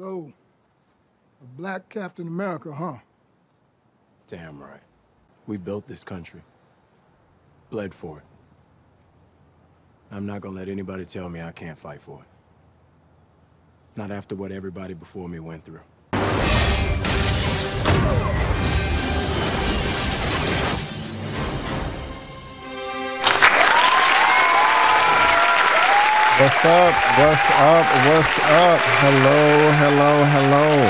So, a black Captain America, huh? Damn right. We built this country. Bled for it. I'm not gonna let anybody tell me I can't fight for it. Not after what everybody before me went through. What's up? What's up? What's up? Hello, hello, hello.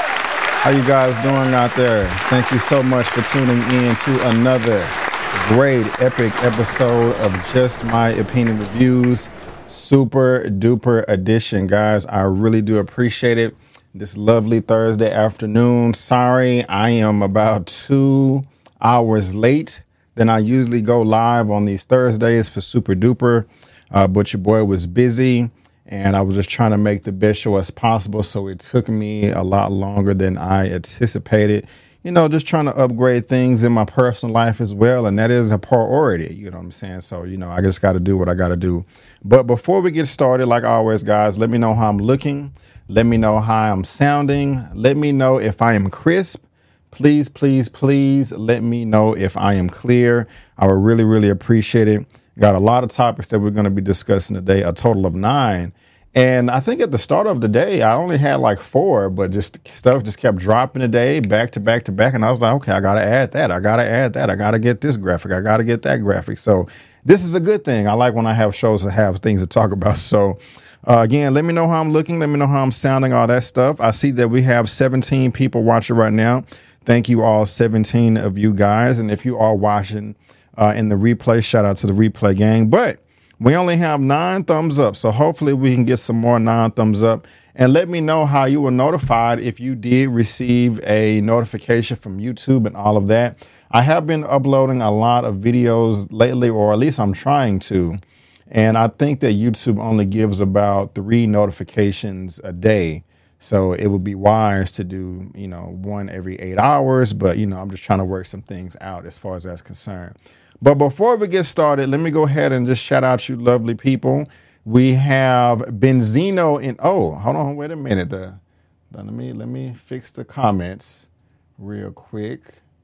How you guys doing out there? Thank you so much for tuning in to another great epic episode of Just My Opinion Reviews. Super duper edition, guys. I really do appreciate it. This lovely Thursday afternoon. Sorry, I am about 2 hours late than I usually go live on these Thursdays for Super Duper. But your boy was busy and I was just trying to make the best show as possible. So it took me a lot longer than I anticipated, you know, just trying to upgrade things in my personal life as well. And that is a priority. You know what I'm saying? So, you know, I just got to do what I got to do. But before we get started, like always, guys, let me know how I'm looking. Let me know how I'm sounding. Let me know if I am crisp. Please, please, please let me know if I am clear. I would really, really appreciate it. Got a lot of topics that we're going to be discussing today, a total of 9. And I think at the start of the day, I only had like 4, but just stuff just kept dropping today, back to back to back. And I was like, okay, I got to add that. I got to add that. I got to get this graphic. I got to get that graphic. So this is a good thing. I like when I have shows that have things to talk about. So again, let me know how I'm looking. Let me know how I'm sounding, all that stuff. I see that we have 17 people watching right now. Thank you all, 17 of you guys. And if you are watching in the replay, shout out to the replay gang. But we only have 9 thumbs up. So hopefully we can get some more 9 thumbs up. And let me know how you were notified if you did receive a notification from YouTube and all of that. I have been uploading a lot of videos lately, or at least I'm trying to. And I think that YouTube only gives about 3 notifications a day. So it would be wise to do, you know, 1 every 8 hours. But, you know, I'm just trying to work some things out as far as that's concerned. But before we get started, let me go ahead and just shout out you lovely people. We have Benzino in. Oh, hold on. Wait a minute. Let me fix the comments real quick.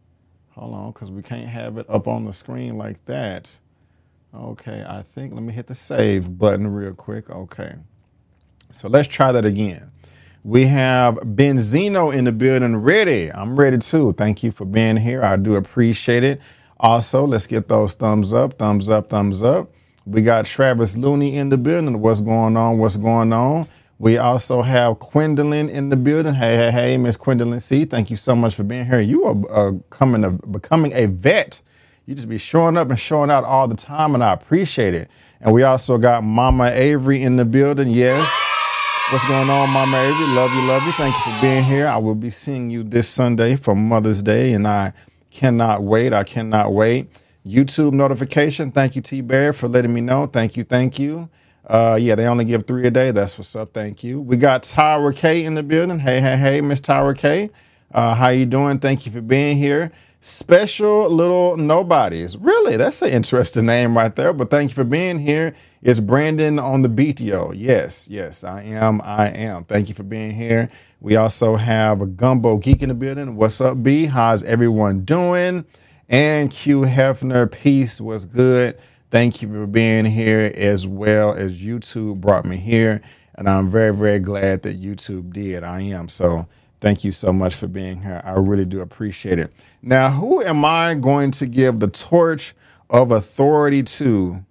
Hold on, because we can't have it up on the screen like that. OK, I think let me hit the save button real quick. OK, so let's try that again. We have Benzino in the building ready. I'm ready, too. Thank you for being here. I do appreciate it. Also, let's get those thumbs up, thumbs up, thumbs up. We got Travis Looney in the building. What's going on? What's going on? We also have Quindolyn in the building. Hey, hey, hey, Miss Quindolyn C. Thank you so much for being here. You are becoming a vet. You just be showing up and showing out all the time, and I appreciate it. And we also got Mama Avery in the building. Yes. What's going on, Mama Avery? Love you, love you. Thank you for being here. I will be seeing you this Sunday for Mother's Day, and I cannot wait. I cannot wait. YouTube notification. Thank you, T-Bear, for letting me know. Thank you, thank you. Yeah, they only give 3 a day. That's what's up. Thank you. We got Tyra K in the building. Hey, hey, hey, Miss Tyra K. How you doing? Thank you for being here. Special Little Nobodies. Really, that's an interesting name right there. But thank you for being here. It's Brandon on the BTO. Yes, yes, I am. Thank you for being here. We also have a Gumbo Geek in the building. What's up, B? How's everyone doing? And Q Hefner, peace. What's good? Thank you for being here, as well as YouTube brought me here. And I'm very, very glad that YouTube did. I am. So thank you so much for being here. I really do appreciate it. Now, who am I going to give the torch of authority to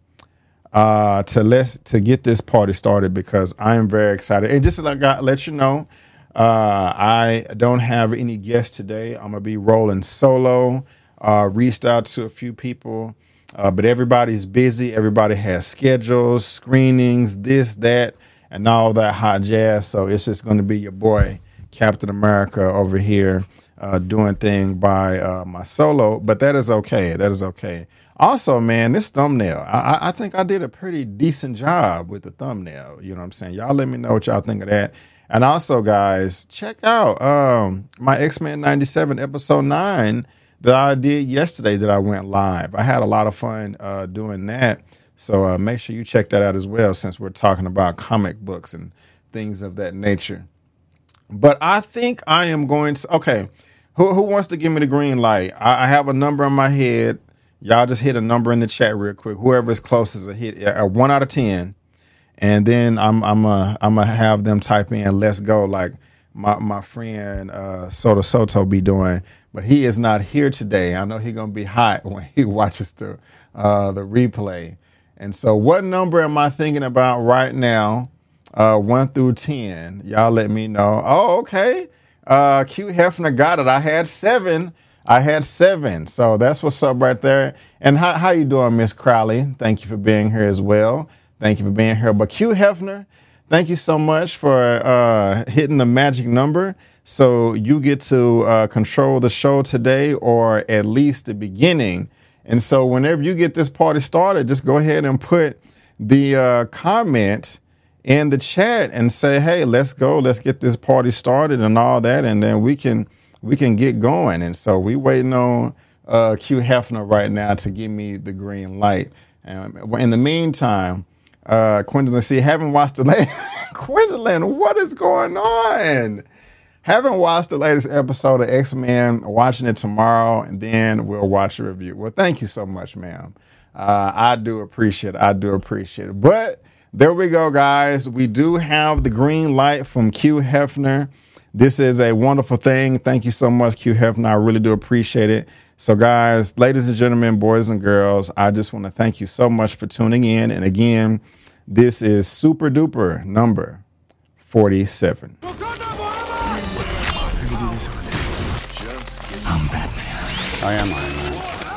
get this party started? Because I am very excited. And just to let you know, I don't have any guests today. I'm gonna be rolling solo. Reached out to a few people, but everybody's busy. Everybody has schedules, screenings, this, that, and all that hot jazz. So it's just going to be your boy Captain America over here doing thing by my solo. But that is okay. That is okay. Also, man, this thumbnail, I think I did a pretty decent job with the thumbnail. You know what I'm saying? Y'all let me know what y'all think of that. And also, guys, check out my X-Men 97 episode 9 that I did yesterday that I went live. I had a lot of fun doing that. So make sure you check that out as well, since we're talking about comic books and things of that nature. But I think I am going to. Okay, who wants to give me the green light? I have a number in my head. Y'all just hit a number in the chat real quick. Whoever is closest, a hit a 1 out of 10, and then I'm gonna have them type in "Let's go" like my friend Soto be doing. But he is not here today. I know he's gonna be hot when he watches the replay. And so, what number am I thinking about right now? 1 through 10. Y'all let me know. Oh, okay. Q Hefner got it. I had 7. So that's what's up right there. And how you doing, Miss Crowley? Thank you for being here as well. Thank you for being here. But Q Hefner, thank you so much for hitting the magic number. So you get to control the show today, or at least the beginning. And so whenever you get this party started, just go ahead and put the comment in the chat and say, hey, let's go. Let's get this party started and all that. And then we can get going. And so we waiting on Q Hefner right now to give me the green light. In the meantime, Gwendolyn, haven't watched the latest. Gwendolyn, what is going on? Haven't watched the latest episode of X-Men. Watching it tomorrow, and then we'll watch a review. Well, thank you so much, ma'am. I do appreciate it. But there we go, guys. We do have the green light from Q Hefner. This is a wonderful thing. Thank you so much, Q Hefner. I really do appreciate it. So, guys, ladies and gentlemen, boys and girls, I just want to thank you so much for tuning in. And again, this is Super Duper number 47. I'm Batman. I am Iron Man.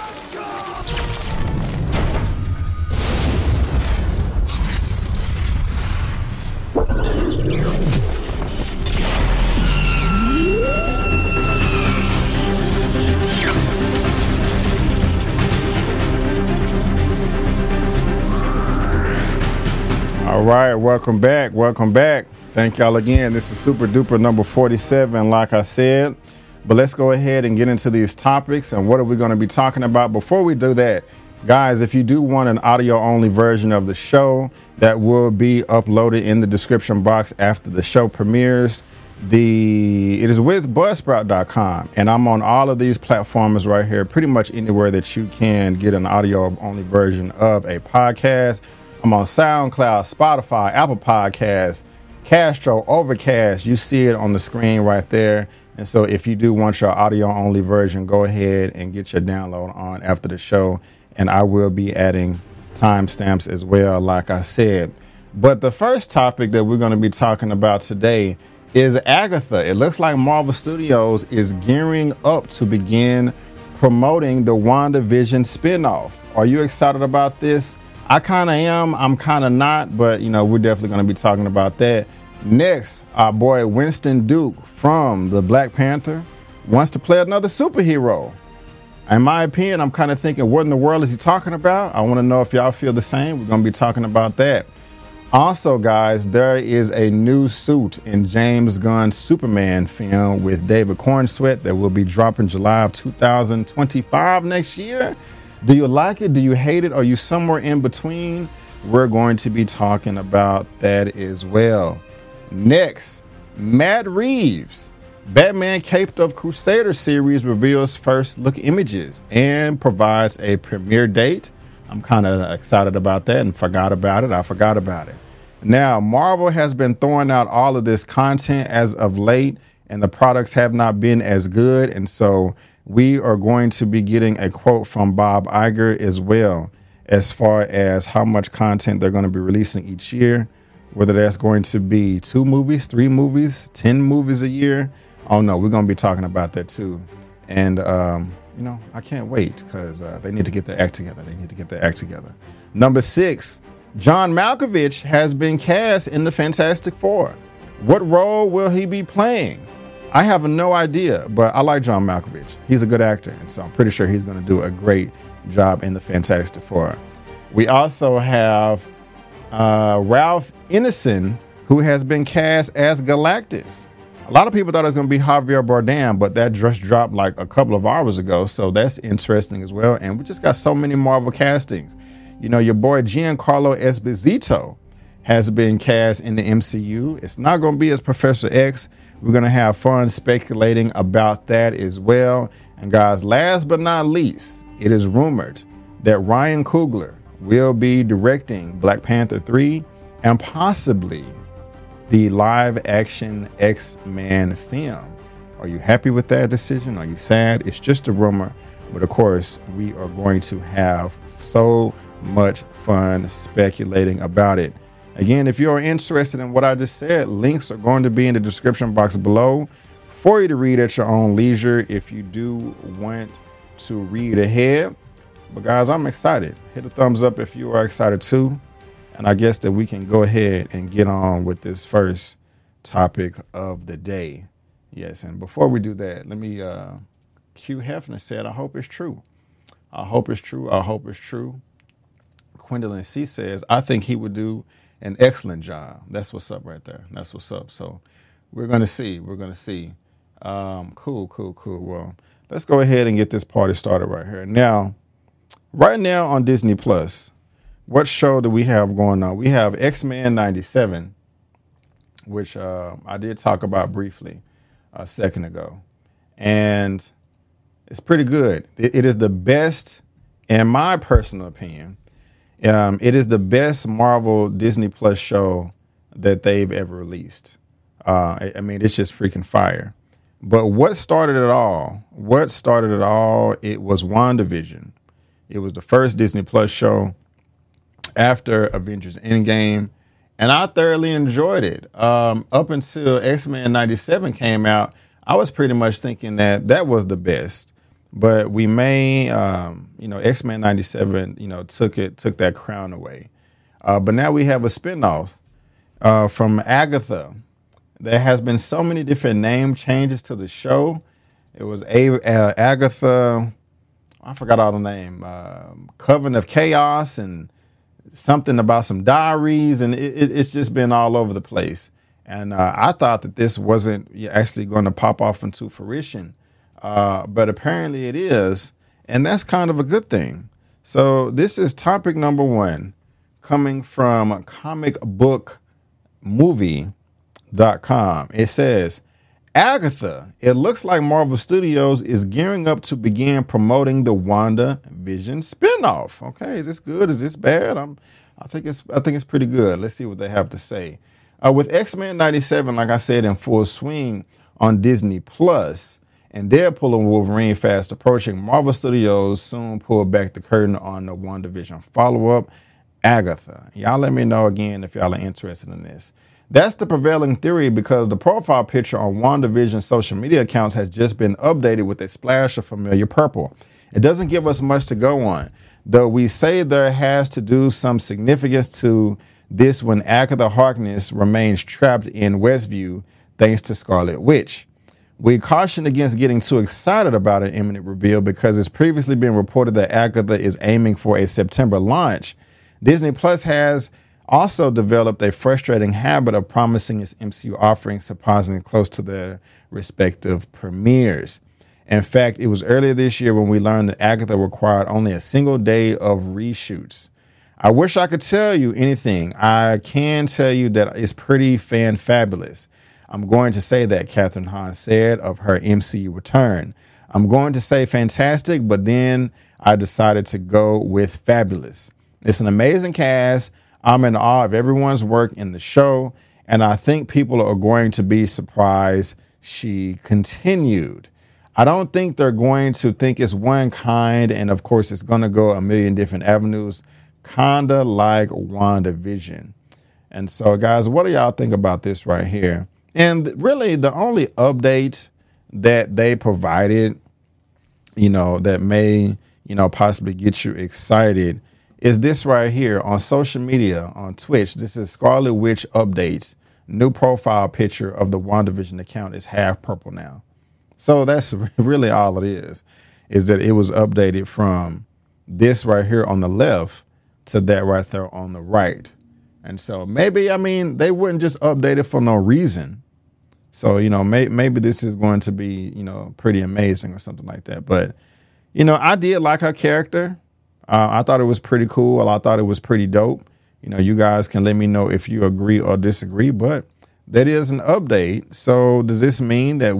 All right, welcome back. Thank y'all again. This is Super Duper number 47, like I said. But let's go ahead and get into these topics and what are we going to be talking about. Before we do that, guys, if you do want an audio-only version of the show, that will be uploaded in the description box after the show premieres. It is with Buzzsprout.com, and I'm on all of these platforms right here, pretty much anywhere that you can get an audio-only version of a podcast. I'm on SoundCloud, Spotify, Apple Podcasts, Castro, Overcast. You see it on the screen right there. And so if you do want your audio only version, go ahead and get your download on after the show. And I will be adding timestamps as well, like I said. But the first topic that we're going to be talking about today is Agatha. It looks like Marvel Studios is gearing up to begin promoting the WandaVision spinoff. Are you excited about this? I kind of am. I'm kind of not, but we're definitely going to be talking about that. Next, our boy Winston Duke from the Black Panther wants to play another superhero. In my opinion, I'm kind of thinking, what in the world is he talking about? I want to know if y'all feel the same. We're going to be talking about that. Also, guys, there is a new suit in James Gunn's Superman film with David Cornsweet that will be dropping July of 2025 next year. Do you like it? Do you hate it? Are you somewhere in between? We're going to be talking about that as well. Next, Matt Reeves, Batman Caped of Crusader series reveals first look images and provides a premiere date. I'm kind of excited about that and forgot about it. Now, Marvel has been throwing out all of this content as of late, and the products have not been as good. And so we are going to be getting a quote from Bob Iger as well, as far as how much content they're going to be releasing each year. Whether that's going to be 2 movies, 3 movies, 10 movies a year. Oh no, we're going to be talking about that too. And, I can't wait because they need to get their act together. Number 6, John Malkovich has been cast in the Fantastic Four. What role will he be playing? I have no idea, but I like John Malkovich. He's a good actor, and so I'm pretty sure he's going to do a great job in the Fantastic Four. We also have Ralph Ineson, who has been cast as Galactus. A lot of people thought it was going to be Javier Bardem, but that just dropped like a couple of hours ago, so that's interesting as well. And we just got so many Marvel castings. Your boy Giancarlo Esposito has been cast in the MCU. It's not going to be as Professor X. We're going to have fun speculating about that as well. And guys, last but not least, it is rumored that Ryan Coogler will be directing Black Panther 3 and possibly the live action X-Men film. Are you happy with that decision? Are you sad? It's just a rumor. But of course, we are going to have so much fun speculating about it. Again, if you're interested in what I just said, links are going to be in the description box below for you to read at your own leisure if you do want to read ahead. But guys, I'm excited. Hit a thumbs up if you are excited too. And I guess that we can go ahead and get on with this first topic of the day. Yes, and before we do that, let me, Hugh Hefner said, I hope it's true. I hope it's true. I hope it's true. Gwendolyn C says, I think he would do an excellent job. That's what's up right there. That's what's up. So we're going to see. We're going to see. Cool. Well, let's go ahead and get this party started right here. Now, right now on Disney Plus, what show do we have going on? We have X-Men 97, which I did talk about briefly a second ago. And it's pretty good. It is the best, in my personal opinion, it is the best Marvel Disney Plus show that they've ever released. I mean, it's just freaking fire. But what started it all? It was WandaVision. It was the first Disney Plus show after Avengers Endgame. And I thoroughly enjoyed it. Up until X-Men 97 came out, I was pretty much thinking that was the best. But we may, X-Men 97, took that crown away. But now we have a spinoff from Agatha. There has been so many different name changes to the show. It was Agatha, I forgot all the name, Coven of Chaos and something about some diaries, and it's just been all over the place. And I thought that this wasn't actually going to pop off into fruition, but apparently it is, and that's kind of a good thing. So this is topic number 1, coming from comicbookmovie.com. It says, Agatha, it looks like Marvel Studios is gearing up to begin promoting the WandaVision spinoff. Okay, is this good? Is this bad? I think it's pretty good. Let's see what they have to say. With X-Men 97, like I said, in full swing on Disney Plus, and Deadpool and Wolverine fast approaching, Marvel Studios soon pull back the curtain on the WandaVision follow-up, Agatha. Y'all let me know again if y'all are interested in this. That's the prevailing theory because the profile picture on WandaVision's social media accounts has just been updated with a splash of familiar purple. It doesn't give us much to go on, though we say there has to do some significance to this when Agatha Harkness remains trapped in Westview thanks to Scarlet Witch. We caution against getting too excited about an imminent reveal because it's previously been reported that Agatha is aiming for a September launch. Disney Plus has also developed a frustrating habit of promising its MCU offerings surprisingly close to their respective premieres. In fact, it was earlier this year when we learned that Agatha required only a single day of reshoots. I wish I could tell you anything. I can tell you that it's pretty fan-fabulous. I'm going to say that, Catherine Hahn said of her MCU return. I'm going to say fantastic, but then I decided to go with fabulous. It's an amazing cast. I'm in awe of everyone's work in the show, and I think people are going to be surprised, she continued. I don't think they're going to think it's one kind, and of course it's going to go a million different avenues, kinda like WandaVision. And so, guys, what do y'all think about this right here? And really, the only update that they provided, that may, possibly get you excited is this right here on social media, on Twitch. This is Scarlet Witch updates. New profile picture of the WandaVision account is half purple now. So that's really all it is that it was updated from this right here on the left to that right there on the right. And so maybe, they wouldn't just update it for no reason. So, maybe this is going to be, pretty amazing or something like that. But, I did like her character. I thought it was pretty cool. I thought it was pretty dope. You guys can let me know if you agree or disagree, but that is an update. So does this mean that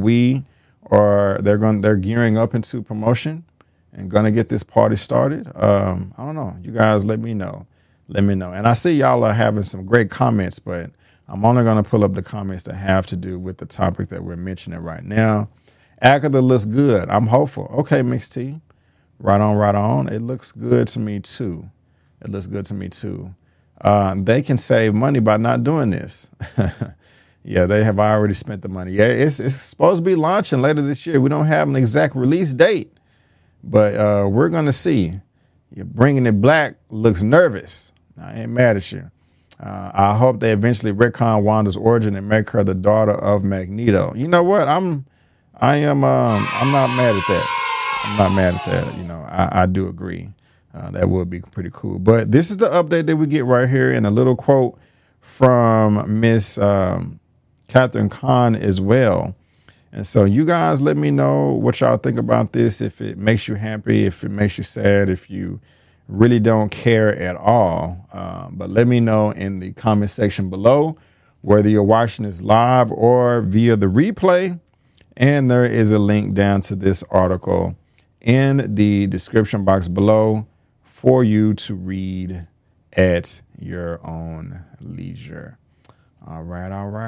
they're gearing up into promotion and going to get this party started? I don't know. You guys let me know. Let me know. And I see y'all are having some great comments, but I'm only going to pull up the comments that have to do with the topic that we're mentioning right now. Agatha looks good. I'm hopeful. Okay, Mixed T. Right on, right on. It looks good to me, too. It looks good to me, too. They can save money by not doing this. Yeah, they have already spent the money. Yeah, it's supposed to be launching later this year. We don't have an exact release date, but we're going to see. You're Bringing It Black looks nervous. I ain't mad at you. I hope they eventually retcon Wanda's origin and make her the daughter of Magneto. You know what? I'm not mad at that. I'm not mad at that. I do agree. That would be pretty cool. But this is the update that we get right here, in a little quote from Miss Catherine Kahn as well. And so you guys let me know what y'all think about this, if it makes you happy, if it makes you sad, if you really don't care at all. But let me know in the comment section below, whether you're watching this live or via the replay. And there is a link down to this article in the description box below for you to read at your own leisure. All right.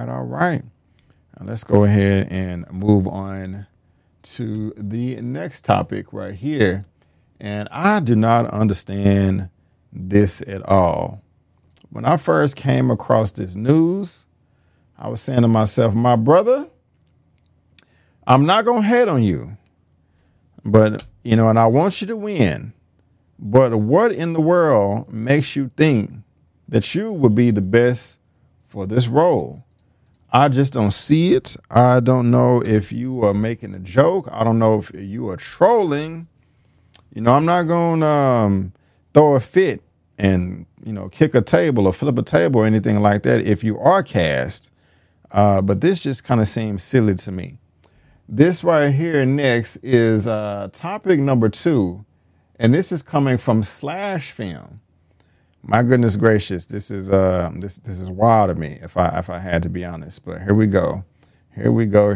Now let's go ahead and move on to the next topic right here. And I do not understand this at all. When I first came across this news, I was saying to myself, my brother, I'm not going to hate on you, but, and I want you to win. But what in the world makes you think that you would be the best for this role? I just don't see it. I don't know if you are making a joke. I don't know if you are trolling. I'm not going to throw a fit and, kick a table or flip a table or anything like that if you are cast. But this just kind of seems silly to me. This right here next is topic number 2. And this is coming from Slash Film. My goodness gracious, this is wild to me if I had to be honest. But here we go. An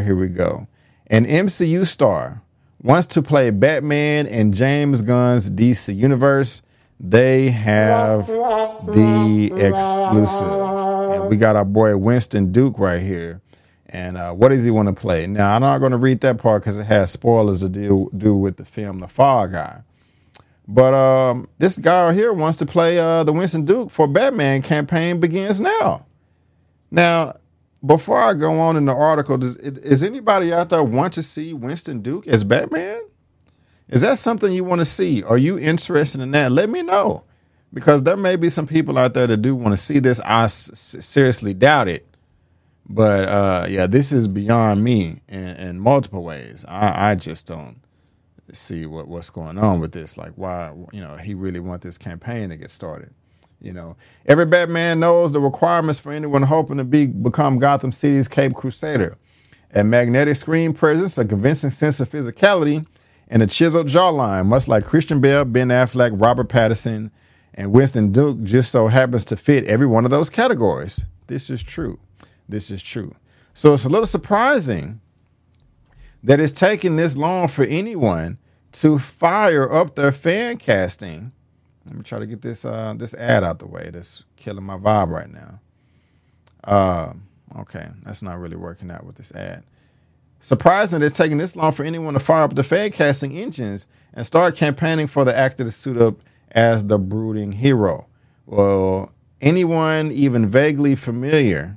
MCU star wants to play Batman in James Gunn's DC universe. They have the exclusive. And we got our boy Winston Duke right here. And what does he want to play? Now, I'm not going to read that part because it has spoilers to do with the film The Fall Guy. But this guy right here wants to play the Winston Duke for Batman campaign begins now. Now, before I go on in the article, is anybody out there want to see Winston Duke as Batman? Is that something you want to see? Are you interested in that? Let me know. Because there may be some people out there that do want to see this. I seriously doubt it. But this is beyond me in multiple ways. I just don't see what's going on with this. Like, why, he really want this campaign to get started. Every Batman knows the requirements for anyone hoping to become Gotham City's Cape Crusader. A magnetic screen presence, a convincing sense of physicality, and a chiseled jawline, much like Christian Bale, Ben Affleck, Robert Pattinson, and Winston Duke just so happens to fit every one of those categories. This is true. So it's a little surprising that it's taking this long for anyone to fire up their fan casting. Let me try to get this ad out the way. That's killing my vibe right now. Okay, that's not really working out with this ad. Surprising that it's taking this long for anyone to fire up the fan casting engines and start campaigning for the actor to suit up as the brooding hero. Well, anyone even vaguely familiar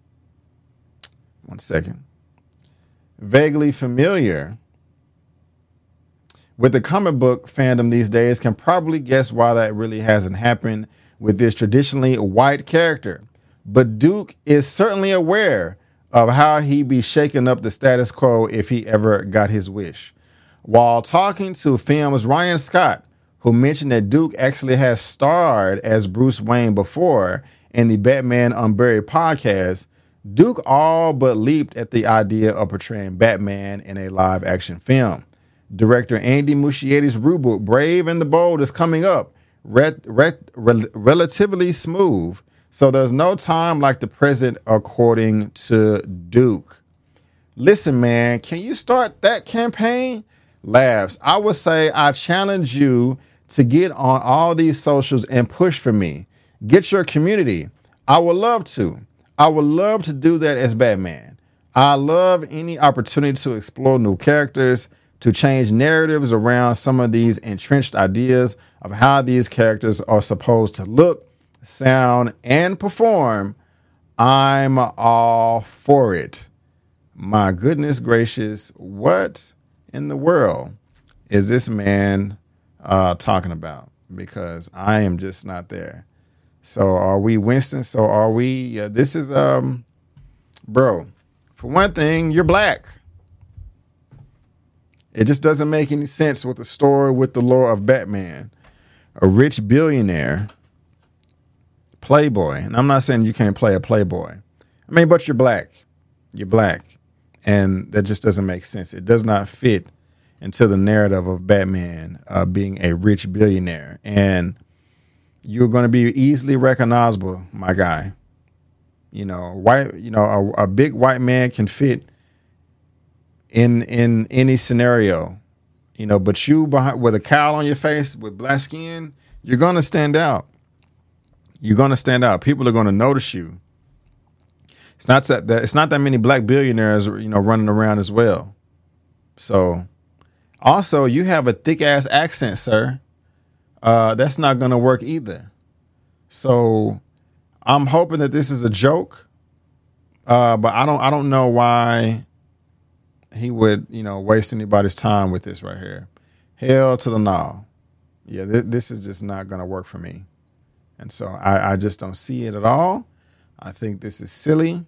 with the comic book fandom these days can probably guess why that really hasn't happened with this traditionally white character. But Duke is certainly aware of how he'd be shaking up the status quo if he ever got his wish. While talking to Film's Ryan Scott, who mentioned that Duke actually has starred as Bruce Wayne before in the Batman Unburied podcast, Duke all but leaped at the idea of portraying Batman in a live-action film. Director Andy Muschietti's reboot, Brave and the Bold, is coming up, relatively smooth. So there's no time like the present, according to Duke. Listen, man, can you start that campaign? Laughs. I would say I challenge you to get on all these socials and push for me. Get your community. I would love to. I would love to do that as Batman. I love any opportunity to explore new characters, to change narratives around some of these entrenched ideas of how these characters are supposed to look, sound, and perform. I'm all for it. My goodness gracious, what in the world is this man talking about? Because I am just not there. So are we Winston? So are we? This is, bro, for one thing, you're black. It just doesn't make any sense with the story, with the lore of Batman. A rich billionaire, playboy. And I'm not saying you can't play a playboy. I mean, but you're black. You're black. And that just doesn't make sense. It does not fit into the narrative of Batman being a rich billionaire. And you're going to be easily recognizable, my guy. You know, white. You know, a big white man can fit in any scenario. You know, but you with a cowl on your face, with black skin, you're going to stand out. You're going to stand out. People are going to notice you. It's not that many black billionaires, you know, running around as well. So, also, you have a thick ass accent, sir. That's not going to work either. So, I'm hoping that this is a joke. But I don't know why he would, you know, waste anybody's time with this right here. Hell to the no. Yeah, this is just not going to work for me. And so I just don't see it at all. I think this is silly.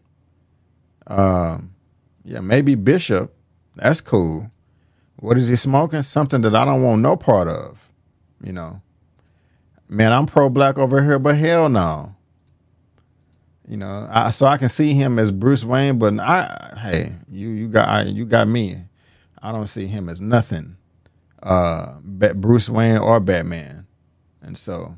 Yeah, maybe Bishop. That's cool. What is he smoking? Something that I don't want no part of. You know, man, I'm pro-black over here, but hell no. You know, so I can see him as Bruce Wayne, but hey, you got me. I don't see him as nothing. Bruce Wayne or Batman, and so,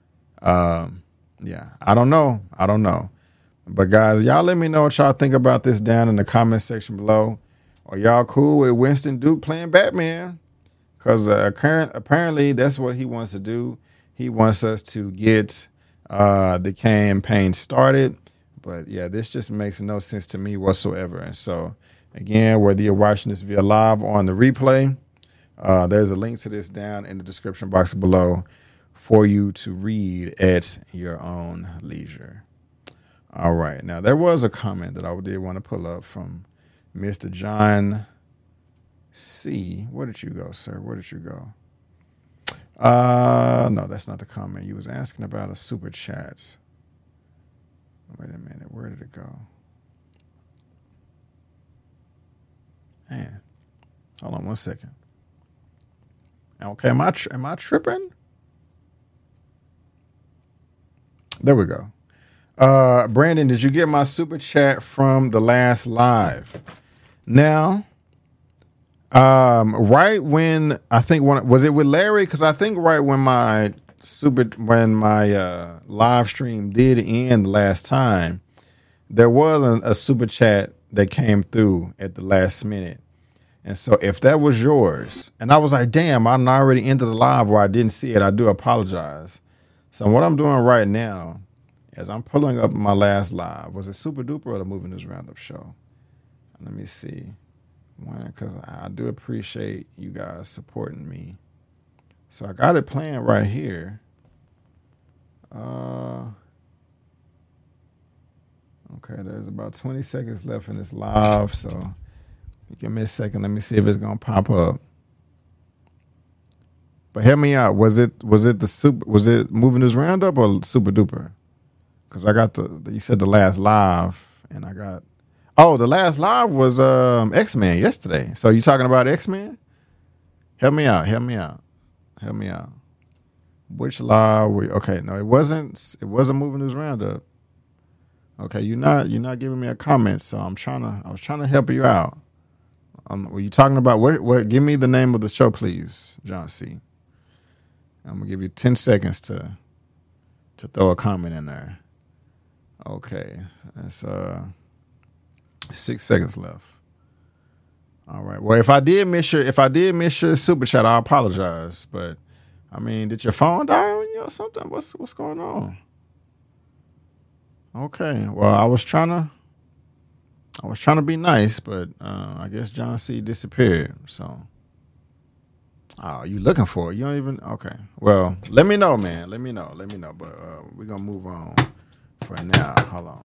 yeah, I don't know. But guys, y'all let me know what y'all think about this down in the comment section below. Are y'all cool with Winston Duke playing Batman? Because apparently that's what he wants to do. He wants us to get the campaign started. But yeah, this just makes no sense to me whatsoever. And so, again, whether you're watching this via live or on the replay, there's a link to this down in the description box below for you to read at your own leisure. All right. Now, there was a comment that I did want to pull up from Mr. John C. Where did you go, sir? Where did you go? No, that's not the comment. You was asking about a super chat. Wait a minute. Where did it go? Man, hold on 1 second. Okay, am I tripping? There we go. Brandon, did you get my super chat from the last live? Now, right when I think was it with Larry? Because I think right when my live stream did end last time, there was a super chat that came through at the last minute. And so if that was yours, and I was like, damn, I'm already into the live where I didn't see it, I do apologize. So what I'm doing right now is I'm pulling up my last live. Was it Super Duper or the Movie News Roundup show? Let me see. Because I do appreciate you guys supporting me. So I got it playing right here. Okay, there's about 20 seconds left in this live, so give me a second. Let me see if it's gonna pop up. But help me out. Was it Movie News Roundup or Super Duper? Because I got you said the last live, and I got the last live was X-Men yesterday. So you talking about X-Men? Help me out. Which live okay, no, it wasn't Movie News Roundup. Okay, you're not giving me a comment, so I was trying to help you out. Were you talking about what give me the name of the show, please, John C. I'm gonna give you 10 seconds to throw a comment in there. Okay, that's 6 seconds left. All right. Well, if I did miss your super chat, I apologize. But I mean, did your phone die on you or something? What's going on? Okay. Well, I was trying to be nice, but I guess John C disappeared. So, oh, you looking for it? You don't even. Okay. Well, let me know, man. Let me know. But we're gonna move on for now. Hold on.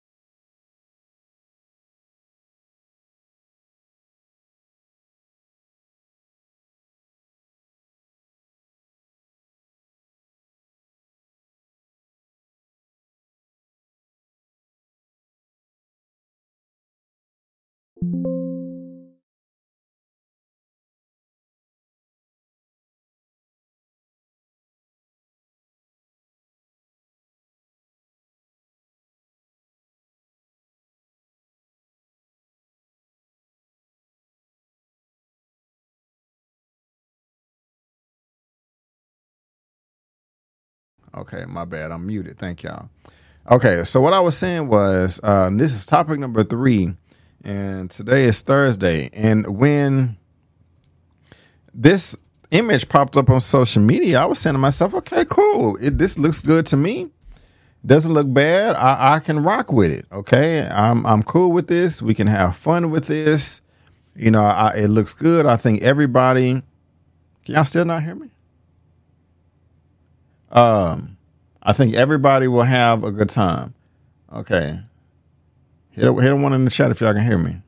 Okay, my bad. I'm muted. Thank y'all. Okay, so what I was saying was this is topic number 3, and today is Thursday. And when this image popped up on social media, I was saying to myself, okay, cool. This looks good to me. Doesn't look bad. I can rock with it. Okay, I'm cool with this. We can have fun with this. You know, it looks good. I think everybody. Can y'all still not hear me? I think everybody will have a good time. Okay. Hit one in the chat if y'all can hear me.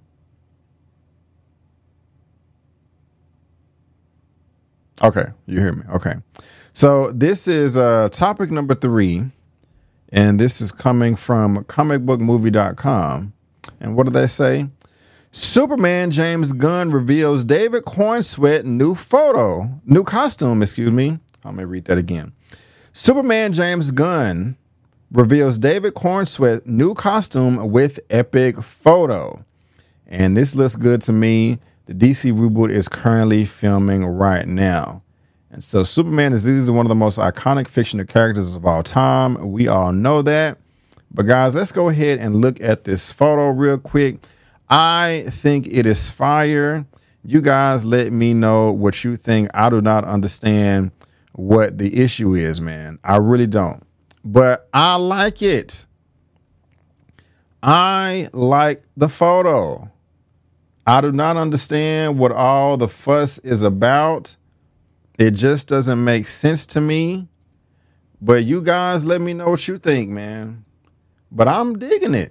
Okay, you hear me. Okay. So this is topic number 3, and this is coming from comicbookmovie.com. And what do they say? Superman James Gunn reveals David Cornsweet new costume. Let me read that again. Superman James Gunn reveals David Cornsweet new costume with epic photo. And this looks good to me. The DC reboot is currently filming right now. And so Superman is easily one of the most iconic fictional characters of all time. We all know that. But guys, let's go ahead and look at this photo real quick. I think it is fire. You guys let me know what you think. I do not understand what the issue is, man. I really don't. But I like it. I like the photo. I do not understand what all the fuss is about. It just doesn't make sense to me. But you guys let me know what you think, man. But I'm digging it.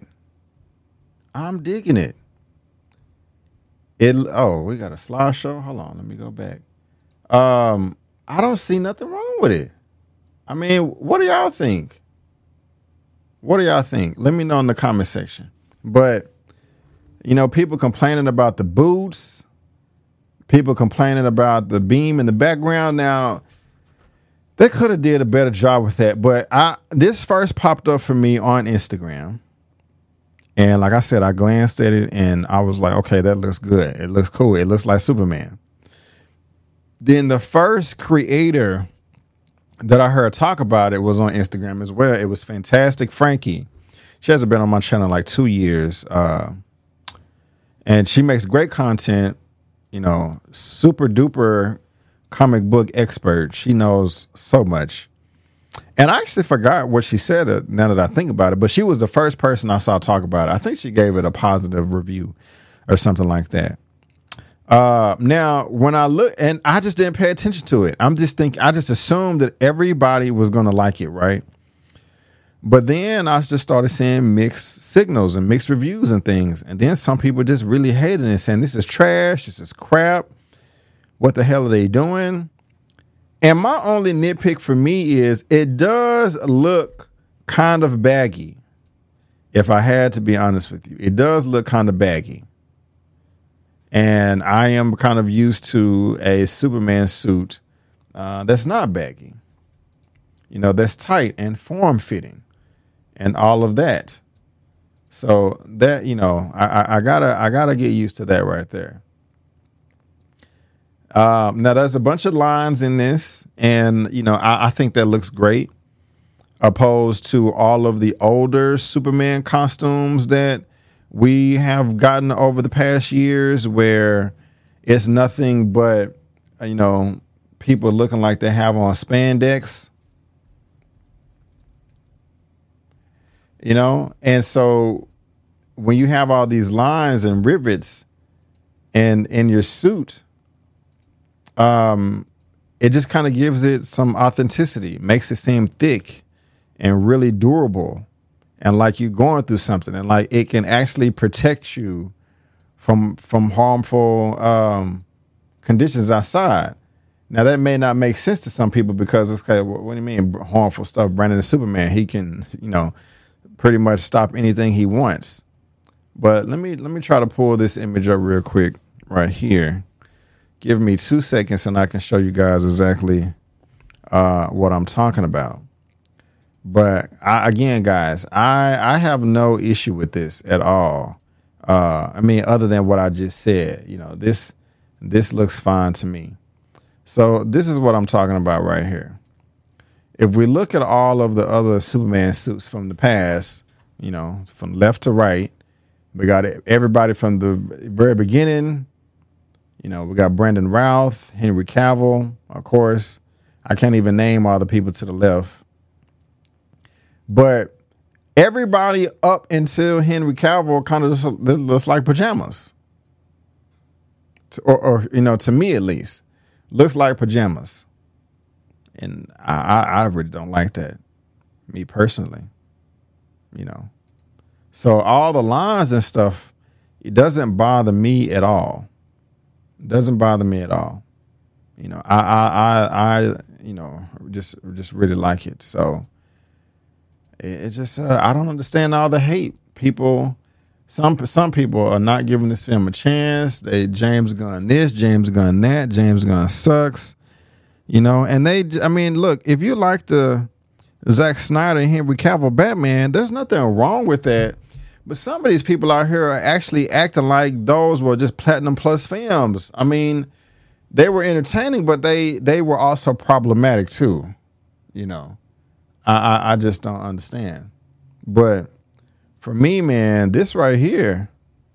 We got a slideshow. Hold on, let me go back. I don't see nothing wrong with it. I mean, what do y'all think? Let me know in the comment section. But, you know, people complaining about the boots, people complaining about the beam in the background. Now, they could have did a better job with that. But this first popped up for me on Instagram. And like I said, I glanced at it and I was like, okay, that looks good. It looks cool. It looks like Superman. Then the first creator that I heard talk about it was on Instagram as well. It was Fantastic Frankie. She hasn't been on my channel like 2 years. And she makes great content, you know, super duper comic book expert. She knows so much. And I actually forgot what she said now that I think about it, but she was the first person I saw talk about it. I think she gave it a positive review or something like that. Now, when I look, and I just didn't pay attention to it. I just assumed that everybody was going to like it, right? But then I just started seeing mixed signals and mixed reviews and things. And then some people just really hated it, saying this is trash, this is crap. What the hell are they doing? And my only nitpick for me is it does look kind of baggy. If I had to be honest with you, it does look kind of baggy. And I am kind of used to a Superman suit that's not baggy. You know, that's tight and form-fitting and all of that. So that, you know, I gotta get used to that right there. Now, there's a bunch of lines in this, and, I think that looks great, opposed to all of the older Superman costumes that we have gotten over the past years where it's nothing but, people looking like they have on spandex. And so when you have all these lines and rivets and in your suit, it just kind of gives it some authenticity, makes it seem thick and really durable and like you're going through something, and like it can actually protect you from harmful conditions outside. Now, that may not make sense to some people because it's kind of, what do you mean harmful stuff? Brandon is Superman. He can, pretty much stop anything he wants. But let me try to pull this image up real quick right here. Give me 2 seconds and I can show you guys exactly what I'm talking about. But again, guys, I have no issue with this at all. Other than what I just said, this looks fine to me. So this is what I'm talking about right here. If we look at all of the other Superman suits from the past, from left to right, we got everybody from the very beginning. We got Brandon Routh, Henry Cavill, of course. I can't even name all the people to the left. But everybody up until Henry Cavill kind of looks like pajamas. Or to me at least, looks like pajamas. And I really don't like that, me personally. So all the lines and stuff, it doesn't bother me at all. It doesn't bother me at all. I just really like it. So it's just I don't understand all the hate. Some people are not giving this film a chance. James Gunn this, James Gunn that, James Gunn sucks. And look, if you like the Zack Snyder and Henry Cavill Batman, there's nothing wrong with that. But some of these people out here are actually acting like those were just Platinum Plus films. They were entertaining, but they were also problematic too. I just don't understand. But for me, man, this right here,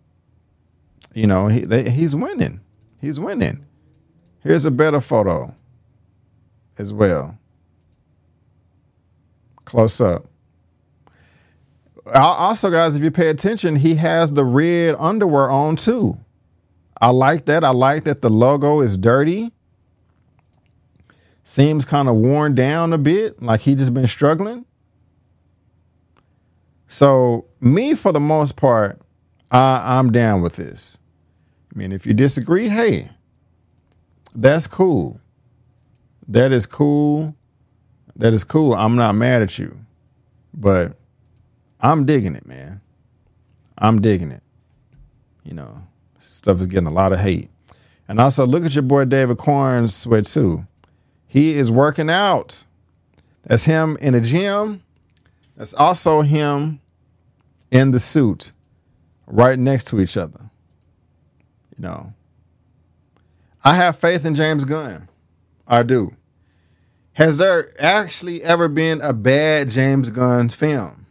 he's winning. He's winning. Here's a better photo as well. Close up. Also, guys, if you pay attention, he has the red underwear on too. I like that. I like that the logo is dirty. Seems kind of worn down a bit, like he just been struggling. So me, for the most part, I'm down with this. If you disagree, hey, that's cool. That is cool. That is cool. I'm not mad at you, but I'm digging it, man. I'm digging it. Stuff is getting a lot of hate. And also look at your boy David Corn's sweat too. He is working out. That's him in the gym. That's also him in the suit right next to each other. I have faith in James Gunn. I do. Has there actually ever been a bad James Gunn film?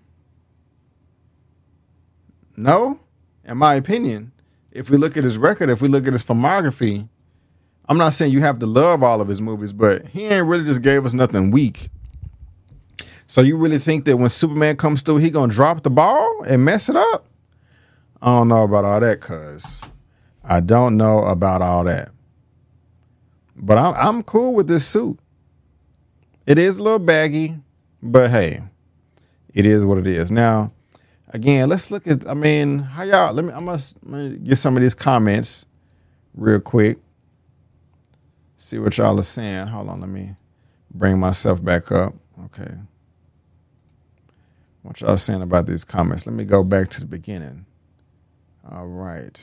No, in my opinion. If we look at his record, if we look at his filmography, I'm not saying you have to love all of his movies, but he ain't really just gave us nothing weak. So you really think that when Superman comes through, he gonna drop the ball and mess it up? I don't know about all that, cuz I don't know about all that. But I'm cool with this suit. It is a little baggy, but hey, it is what it is. Now, again, let's look at, how y'all, I'm gonna get some of these comments real quick. See what y'all are saying. Hold on, let me bring myself back up. Okay. What y'all saying about these comments? Let me go back to the beginning. All right.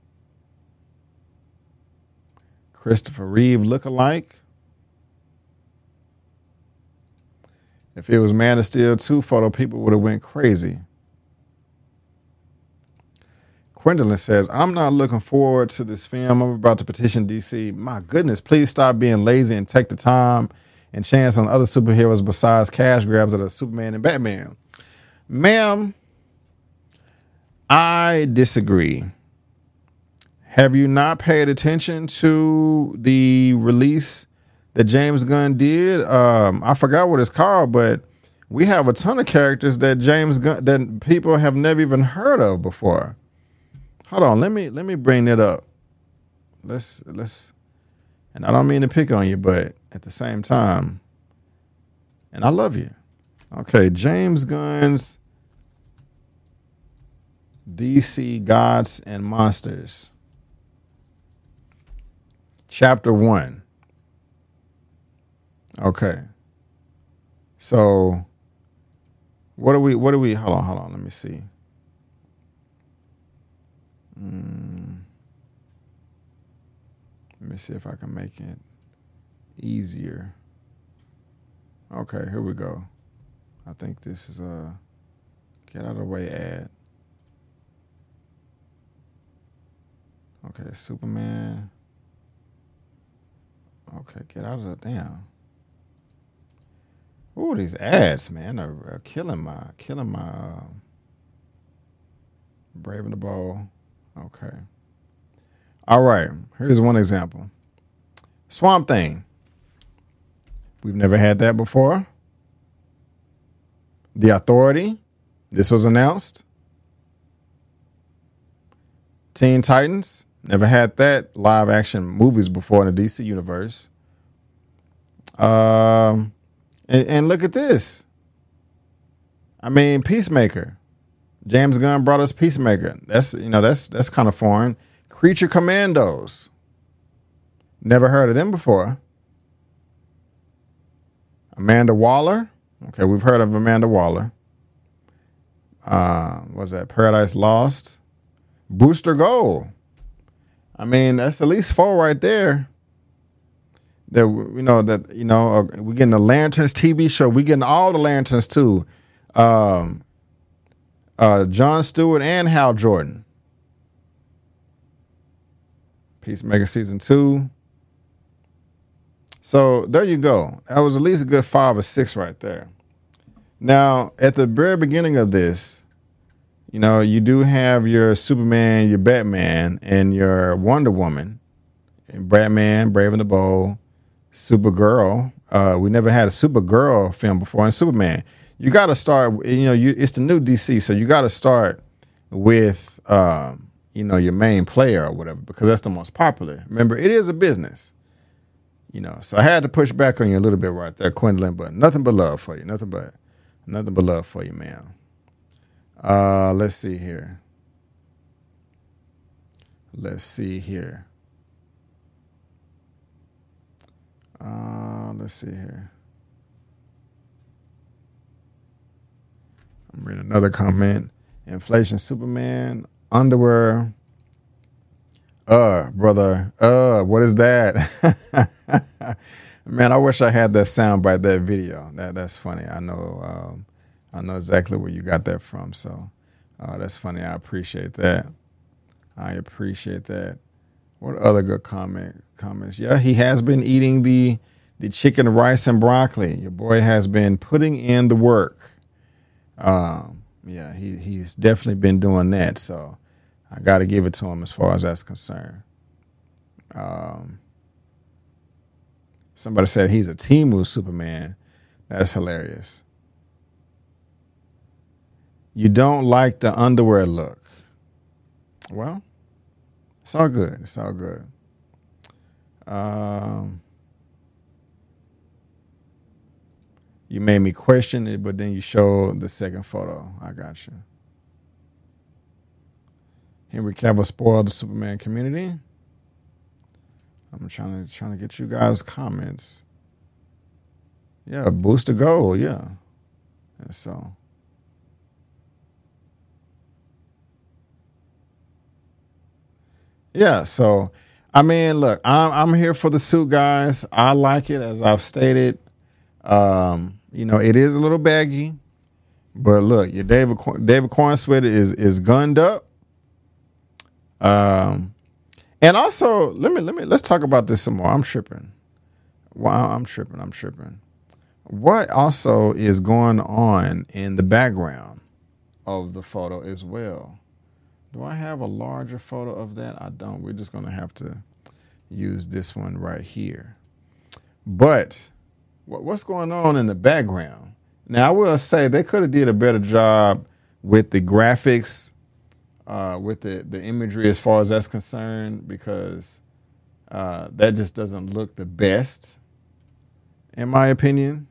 Christopher Reeve lookalike. If it was Man of Steel 2 photo, people would have went crazy. Gwendolyn says, I'm not looking forward to this film. I'm about to petition DC. My goodness, please stop being lazy and take the time and chance on other superheroes besides cash grabs that are Superman and Batman. Ma'am, I disagree. Have you not paid attention to the release that James Gunn did? I forgot what it's called, but we have a ton of characters that James Gunn that people have never even heard of before. Hold on, let me bring it up. Let's and I don't mean to pick on you, but at the same time, and I love you. Okay, James Gunn's DC Gods and Monsters. Chapter 1. Okay. So what do we hold on, let me see. Let me see if I can make it easier. Okay, here we go. I think this is a get out of the way ad. Okay, Superman. Okay, get out of the damn. Ooh, these ads, man, are killing my Brave and the Bold. Okay. All right. Here's one example. Swamp Thing. We've never had that before. The Authority. This was announced. Teen Titans. Never had that live action movies before in the DC universe. And look at this. I mean, Peacemaker. James Gunn brought us Peacemaker. That's kind of foreign. Creature Commandos. Never heard of them before. Amanda Waller. Okay, we've heard of Amanda Waller. What was that? Paradise Lost. Booster Gold. I mean, that's at least 4 right there. We're getting the Lanterns TV show. We're getting all the Lanterns too. John Stewart and Hal Jordan. Peacemaker season 2. So there you go. That was at least a good 5 or 6 right there. Now, at the very beginning of this, you do have your Superman, your Batman, and your Wonder Woman, and Batman, Brave and the Bold, Supergirl. We never had a Supergirl film before, and Superman. You got to start. It's the new DC, so you got to start with your main player or whatever, because that's the most popular. Remember, it is a business. So I had to push back on you a little bit right there, Gwendolyn, but nothing but love for you. Nothing but love for you, man. Let's see here. Let's see here. I'm reading another comment. Inflation Superman, underwear. Brother. What is that? Man, I wish I had that sound by that video. That's funny. I know exactly where you got that from. So that's funny. I appreciate that. What other good comments? Yeah, he has been eating the chicken, rice, and broccoli. Your boy has been putting in the work. Yeah, he's definitely been doing that. So I got to give it to him as far as that's concerned. Somebody said he's a Temu Superman. That's hilarious. You don't like the underwear look. Well, it's all good. It's all good. You made me question it, but then you showed the second photo. I got you. Henry Cavill spoiled the Superman community. I'm trying to get you guys comments. Yeah, Booster Gold, yeah. And so. Yeah, so I mean, look, I'm here for the suit, guys. I like it, as I've stated. It is a little baggy, but look, your David Corn sweater is gunned up. And also, let's talk about this some more. I'm tripping. Wow, I'm tripping. What also is going on in the background of the photo as well? Do I have a larger photo of that? I don't. We're just going to have to use this one right here. But what's going on in the background? Now, I will say they could have did a better job with the graphics, with the imagery as far as that's concerned, because that just doesn't look the best, in my opinion.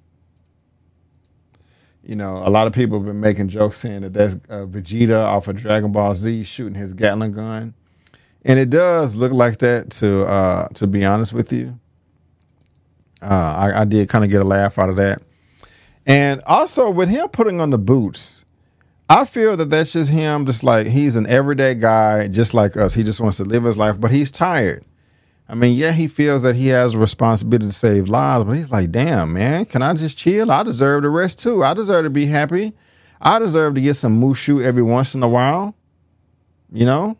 You know, a lot of people have been making jokes saying that that's Vegeta off of Dragon Ball Z shooting his Gatling gun. And it does look like that, to be honest with you. I did kind of get a laugh out of that. And also with him putting on the boots, I feel that that's just him, just like he's an everyday guy, just like us. He just wants to live his life, but he's tired. I mean, yeah, he feels that he has a responsibility to save lives, but he's like, damn, man, can I just chill? I deserve the rest too. I deserve to be happy. I deserve to get some mushu every once in a while. You know?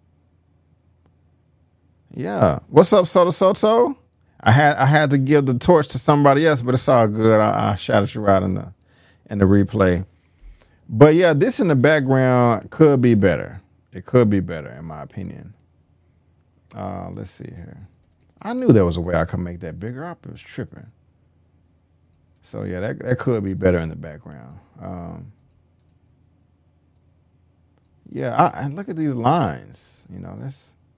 Yeah. What's up, Soto? I had to give the torch to somebody else, but it's all good. I shouted you out in the replay. But yeah, this in the background could be better. It could be better, in my opinion. Let's see here. I knew there was a way I could make that bigger. I was tripping. So yeah, that could be better in the background. Yeah, and look at these lines. You know,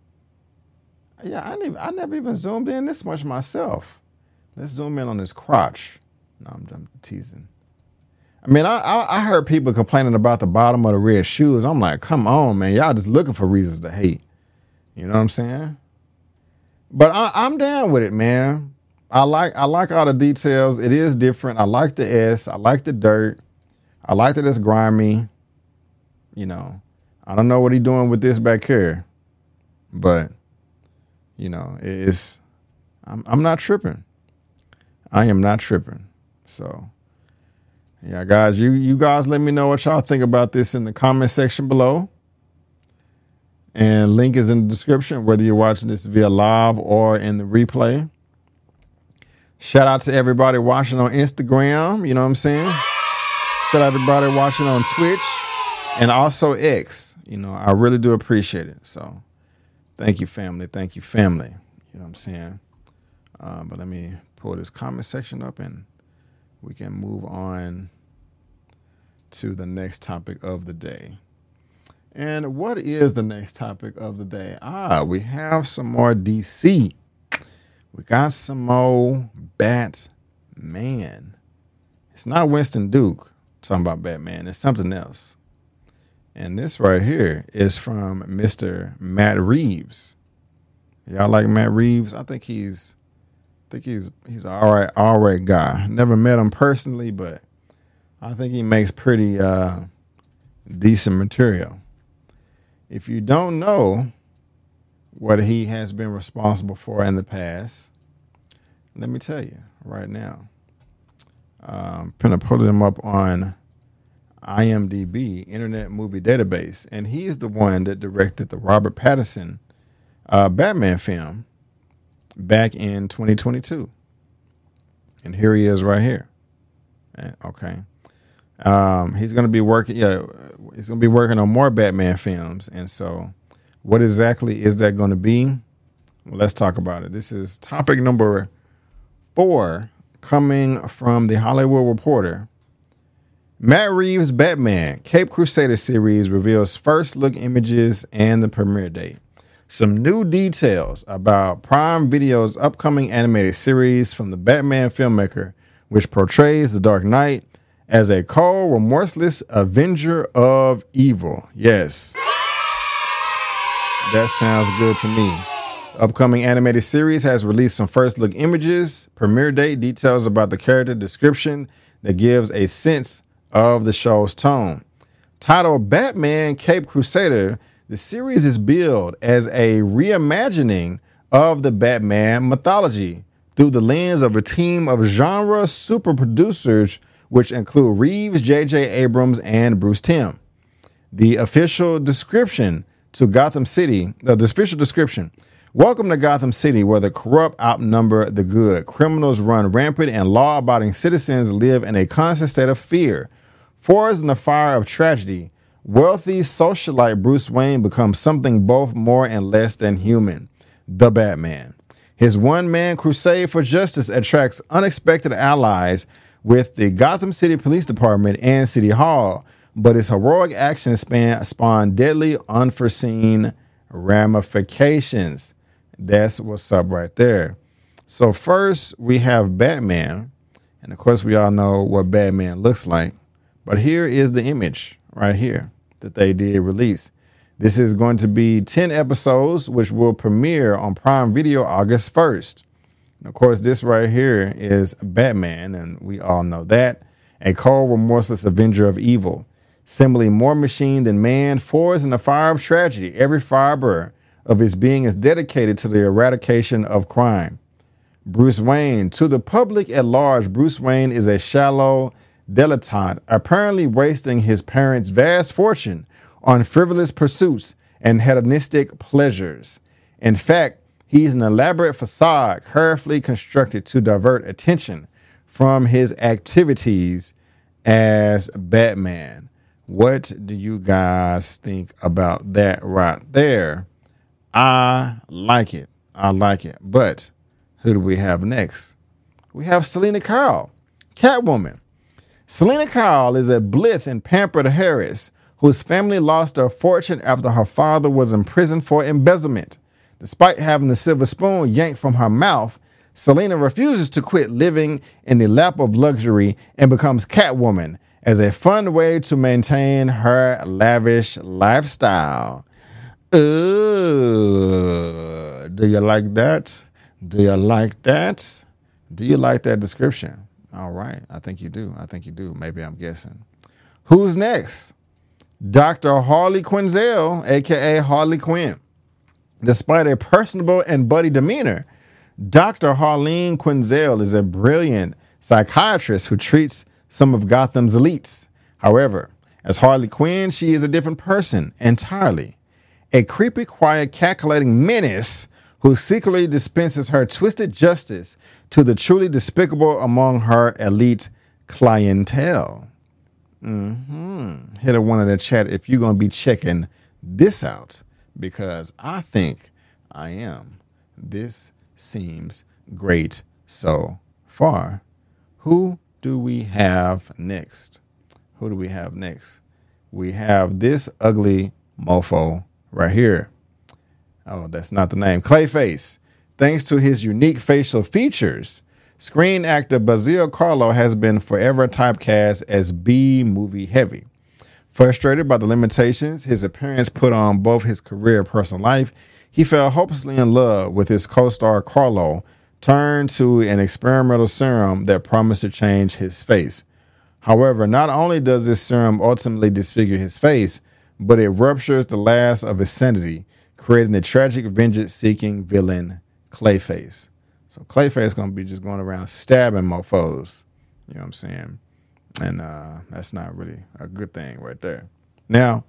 I never even zoomed in this much myself. Let's zoom in on this crotch. No, I'm teasing. I mean, I heard people complaining about the bottom of the red shoes. I'm like, come on, man. Y'all just looking for reasons to hate. You know what I'm saying? But I'm down with it, man. I like all the details. It is different. I like the S. I like the dirt. I like that it's grimy. You know, I don't know what he's doing with this back here. But, you know, I'm not tripping. I am not tripping. So, yeah, guys, you guys let me know what y'all think about this in the comment section below. And link is in the description, whether you're watching this via live or in the replay. Shout out to everybody watching on Instagram. You know what I'm saying? Shout out to everybody watching on Twitch and also X. You know, I really do appreciate it. So thank you, family. Thank you, family. You know what I'm saying? But let me pull this comment section up and we can move on to the next topic of the day. And what is the next topic of the day? We have some more DC. We got some more Batman. It's not Winston Duke talking about Batman. It's something else. And this right here is from Mr. Matt Reeves. Y'all like Matt Reeves? I think he's an all right guy. Never met him personally, but I think he makes pretty decent material. If you don't know what he has been responsible for in the past, let me tell you right now. I'm going to pull him up on IMDb, Internet Movie Database, and he is the one that directed the Robert Pattinson Batman film back in 2022. And here he is right here. Okay. He's going to be working. He's going to be working on more Batman films. And so what exactly is that going to be? Well, let's talk about it. This is topic number 4 coming from the Hollywood Reporter. Matt Reeves' Batman Cape Crusader series reveals first look images and the premiere date. Some new details about Prime Video's upcoming animated series from the Batman filmmaker, which portrays the Dark Knight as a cold, remorseless avenger of evil. Yes. That sounds good to me. Upcoming animated series has released some first look images, premiere date, details about the character, description that gives a sense of the show's tone. Titled Batman Cape Crusader, the series is billed as a reimagining of the Batman mythology through the lens of a team of genre super producers, which include Reeves, J.J. Abrams, and Bruce Timm. The official description to Gotham City. The official description. Welcome to Gotham City, where the corrupt outnumber the good. Criminals run rampant and law-abiding citizens live in a constant state of fear. Forged in the fire of tragedy, wealthy socialite Bruce Wayne becomes something both more and less than human, the Batman. His one-man crusade for justice attracts unexpected allies with the Gotham City Police Department and City Hall, but his heroic actions spawn deadly, unforeseen ramifications. That's what's up right there. So first we have Batman, and of course we all know what Batman looks like, but here is the image right here that they did release. This is going to be 10 episodes, which will premiere on Prime Video August 1st. And of course, this right here is Batman, and we all know that. A cold, remorseless avenger of evil. Simply more machine than man, forged in the fire of tragedy. Every fiber of his being is dedicated to the eradication of crime. Bruce Wayne. To the public at large, Bruce Wayne is a shallow dilettante, apparently wasting his parents' vast fortune on frivolous pursuits and hedonistic pleasures. In fact, he's an elaborate facade carefully constructed to divert attention from his activities as Batman. What do you guys think about that right there? I like it. I like it. But who do we have next? We have Selina Kyle, Catwoman. Selina Kyle is a blithe and pampered heiress whose family lost their fortune after her father was imprisoned for embezzlement. Despite having the silver spoon yanked from her mouth, Selina refuses to quit living in the lap of luxury and becomes Catwoman as a fun way to maintain her lavish lifestyle. Do you like that? Do you like that? Do you like that description? All right. I think you do. I think you do. Maybe I'm guessing. Who's next? Dr. Harley Quinzel, a.k.a. Harley Quinn. Despite a personable and buddy demeanor, Dr. Harleen Quinzel is a brilliant psychiatrist who treats some of Gotham's elites. However, as Harley Quinn, she is a different person entirely. A creepy, quiet, calculating menace who secretly dispenses her twisted justice to the truly despicable among her elite clientele. Hit a one in the chat if you're going to be checking this out, because I think I am. This seems great so far. Who do we have next? Who do we have next? We have this ugly mofo right here. Oh, that's not the name. Clayface. Thanks to his unique facial features, screen actor Basil Carlo has been forever typecast as B-movie heavy. Frustrated by the limitations his appearance put on both his career and personal life, he fell hopelessly in love with his co-star Carlo, turned to an experimental serum that promised to change his face. However, not only does this serum ultimately disfigure his face, but it ruptures the last of his sanity, creating the tragic vengeance-seeking villain Clayface. So Clayface is going to be just going around stabbing mofos. You know what I'm saying? And that's not really a good thing right there. Now,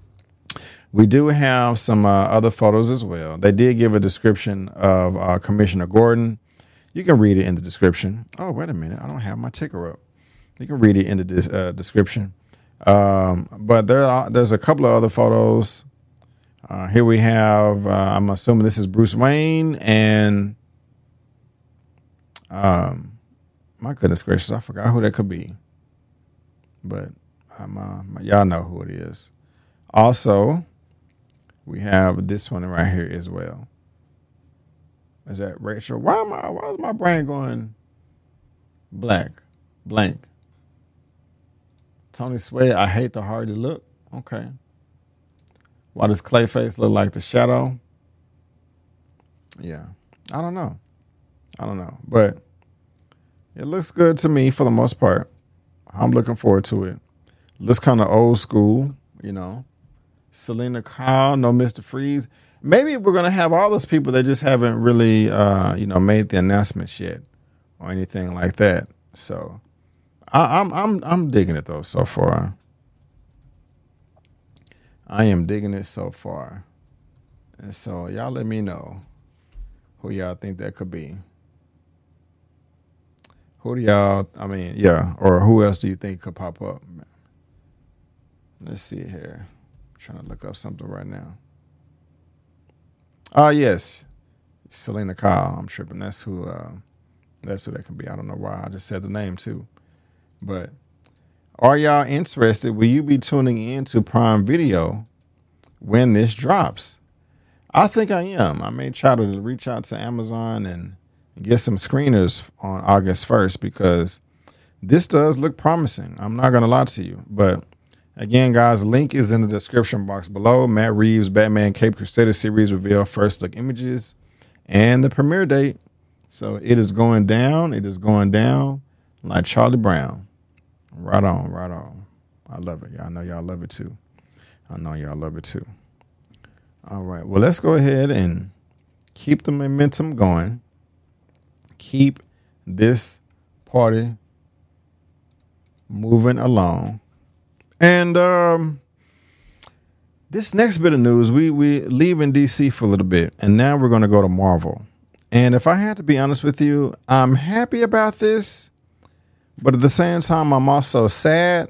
we do have some other photos as well. They did give a description of Commissioner Gordon. You can read it in the description. Oh, wait a minute. I don't have my ticker up. You can read it in the description. But there's a couple of other photos. Here we have, I'm assuming this is Bruce Wayne and, my goodness gracious, I forgot who that could be. But y'all know who it is. Also, we have this one right here as well. Is that Rachel? Why is my brain going blank? Tony Sway, I hate the hard to look. Okay. Why does Clayface look like the Shadow? Yeah. I don't know. But it looks good to me for the most part. I'm looking forward to it. Looks kind of old school, you know. Selina Kyle, no Mr. Freeze. Maybe we're going to have all those people that just haven't really, made the announcements yet or anything like that. So I'm digging it though so far. I am digging it so far. And so y'all let me know who y'all think that could be. Who do y'all, or who else do you think could pop up? Let's see here. I'm trying to look up something right now. Oh, yes. Selena Kyle. I'm tripping. That's who that can be. I don't know why. I just said the name too. But are y'all interested? Will you be tuning in to Prime Video when this drops? I think I am. I may try to reach out to Amazon and get some screeners on August 1st because this does look promising. I'm not going to lie to you. But again, guys, link is in the description box below. Matt Reeves' Batman Cape Crusader series reveal first look images and the premiere date. So it is going down. It is going down like Charlie Brown. Right on, right on. I love it. I know y'all love it too. All right. Well, let's go ahead and keep the momentum going. Keep this party moving along. And this next bit of news, we leaving DC for a little bit, and now we're going to go to Marvel. And if I had to be honest with you, I'm happy about this, but at the same time, I'm also sad.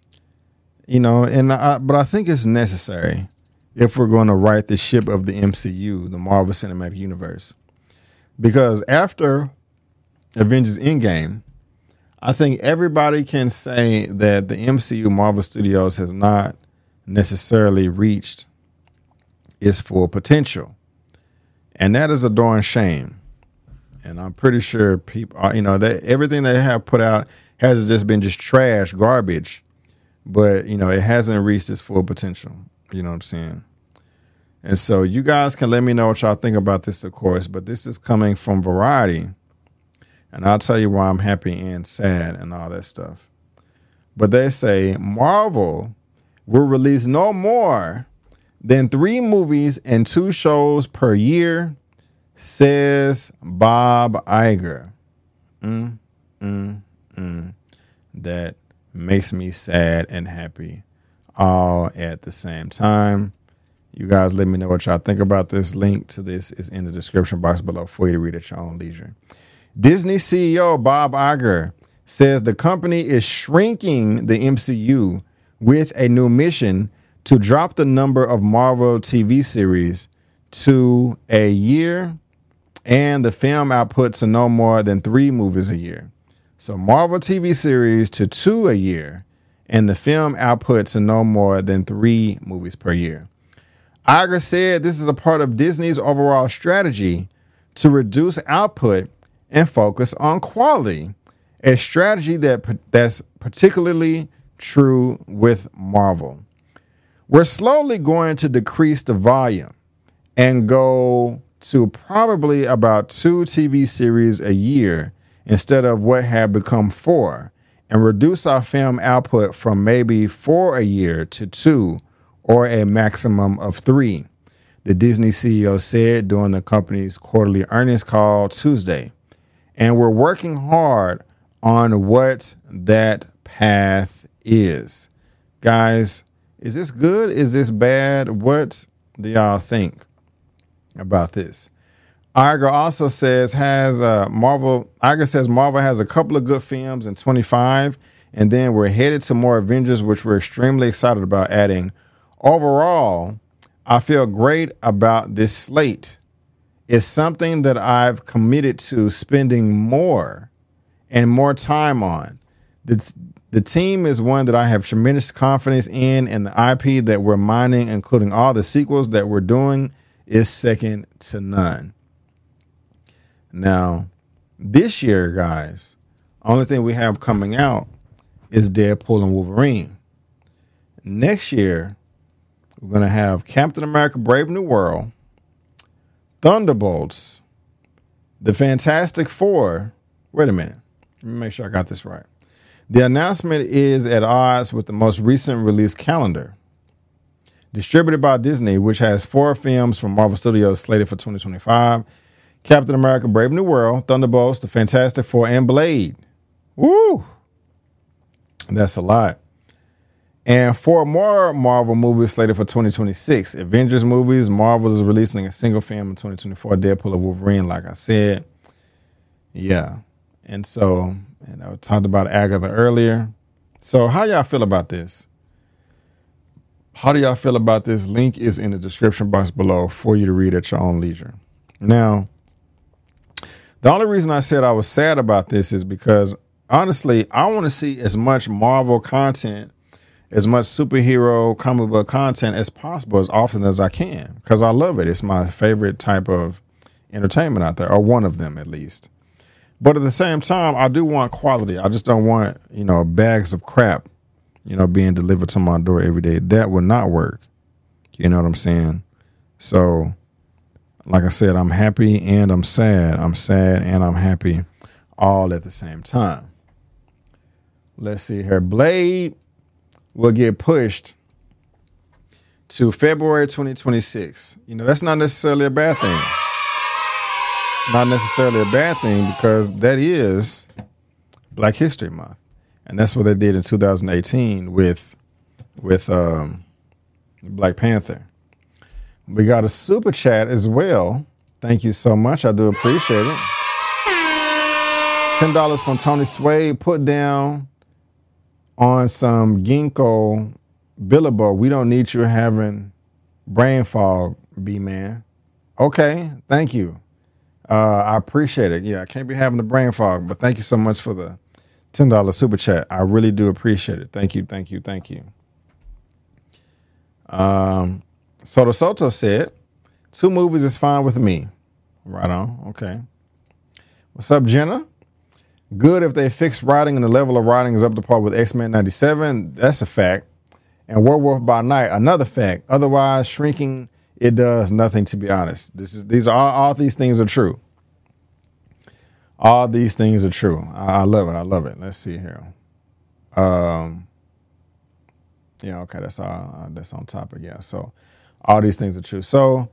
But I think it's necessary if we're going to right the ship of the MCU, the Marvel Cinematic Universe. Because after Avengers Endgame, I think everybody can say that the MCU Marvel Studios has not necessarily reached its full potential. And that is a darn shame. And I'm pretty sure people are, that everything they have put out has just been just trash, garbage. But, it hasn't reached its full potential. You know what I'm saying? And so you guys can let me know what y'all think about this, of course. But this is coming from Variety. And I'll tell you why I'm happy and sad and all that stuff. But they say Marvel will release no more than 3 movies and 2 shows per year, says Bob Iger. That makes me sad and happy all at the same time. You guys let me know what y'all think about this. Link to this is in the description box below for you to read at your own leisure. Disney CEO Bob Iger says the company is shrinking the MCU with a new mission to drop the number of Marvel TV series to a year and the film output to no more than 3 movies a year. So Marvel TV series to 2 a year and the film output to no more than 3 movies per year. Iger said this is a part of Disney's overall strategy to reduce output and focus on quality, a strategy that's particularly true with Marvel. We're slowly going to decrease the volume and go to probably about 2 TV series a year instead of what had become 4, and reduce our film output from maybe 4 a year to 2 or a maximum of 3, the Disney CEO said during the company's quarterly earnings call Tuesday. And we're working hard on what that path is. Guys, is this good? Is this bad? What do y'all think about this? Iger also says Marvel has a couple of good films in 25, and then we're headed to more Avengers, which we're extremely excited about adding. Overall, I feel great about this slate. It's something that I've committed to spending more and more time on. The team is one that I have tremendous confidence in, and the IP that we're mining, including all the sequels that we're doing, is second to none. Now, this year, guys, only thing we have coming out is Deadpool and Wolverine. Next year, we're going to have Captain America Brave New World, Thunderbolts, The Fantastic Four. Wait a minute. Let me make sure I got this right. The announcement is at odds with the most recent release calendar. Distributed by Disney, which has 4 films from Marvel Studios slated for 2025. Captain America Brave New World, Thunderbolts, The Fantastic Four, and Blade. Woo! That's a lot. And 4 more Marvel movies slated for 2026. Avengers movies. Marvel is releasing a single film in 2024. Deadpool and Wolverine, like I said. Yeah. And so, and I talked about Agatha earlier. So how y'all feel about this? How do y'all feel about this? Link is in the description box below for you to read at your own leisure. Now, the only reason I said I was sad about this is because, honestly, I want to see as much Marvel content, as much superhero comic book content as possible, as often as I can, because I love it. It's my favorite type of entertainment out there, or one of them at least. But at the same time, I do want quality. I just don't want, bags of crap, being delivered to my door every day. That would not work. You know what I'm saying? So, like I said, I'm happy and I'm sad. I'm sad and I'm happy all at the same time. Let's see here. Blade will get pushed to February 2026. That's not necessarily a bad thing. It's not necessarily a bad thing because that is Black History Month. And that's what they did in 2018 with Black Panther. We got a super chat as well. Thank you so much. I do appreciate it. $10 from Tony Sway. Put down on some ginkgo biloba. We don't need you having brain fog, B-man. Okay, thank you. I appreciate it. Yeah, I can't be having the brain fog, but thank you so much for the $10 super chat. I really do appreciate it. Thank you, thank you, thank you. Soto said, 2 movies is fine with me. Right on. Okay. What's up, Jenna? Good if they fix writing and the level of writing is up to par with X-Men 97. That's a fact. And Werewolf by Night, another fact. Otherwise, shrinking, it does nothing, to be honest. All these things are true. All these things are true. I love it. I love it. Let's see here. Yeah, okay, that's on topic. Yeah. So all these things are true. So,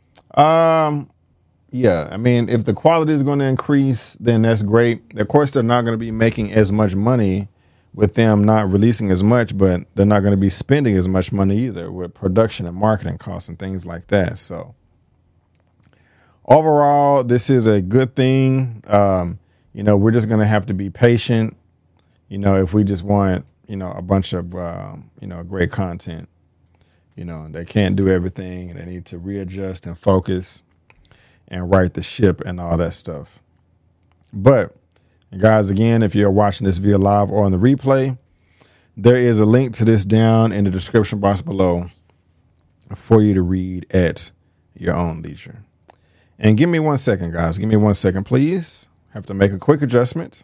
yeah, I mean, if the quality is going to increase, then that's great. Of course, they're not going to be making as much money with them not releasing as much, but they're not going to be spending as much money either with production and marketing costs and things like that. So overall, this is a good thing. We're just going to have to be patient, if we just want, a bunch of, great content. They can't do everything and they need to readjust and focus and right the ship and all that stuff. But guys, again, if you're watching this via live or on the replay, there is a link to this down in the description box below for you to read at your own leisure. And give me 1 second, guys. Give me 1 second, please. Have to make a quick adjustment.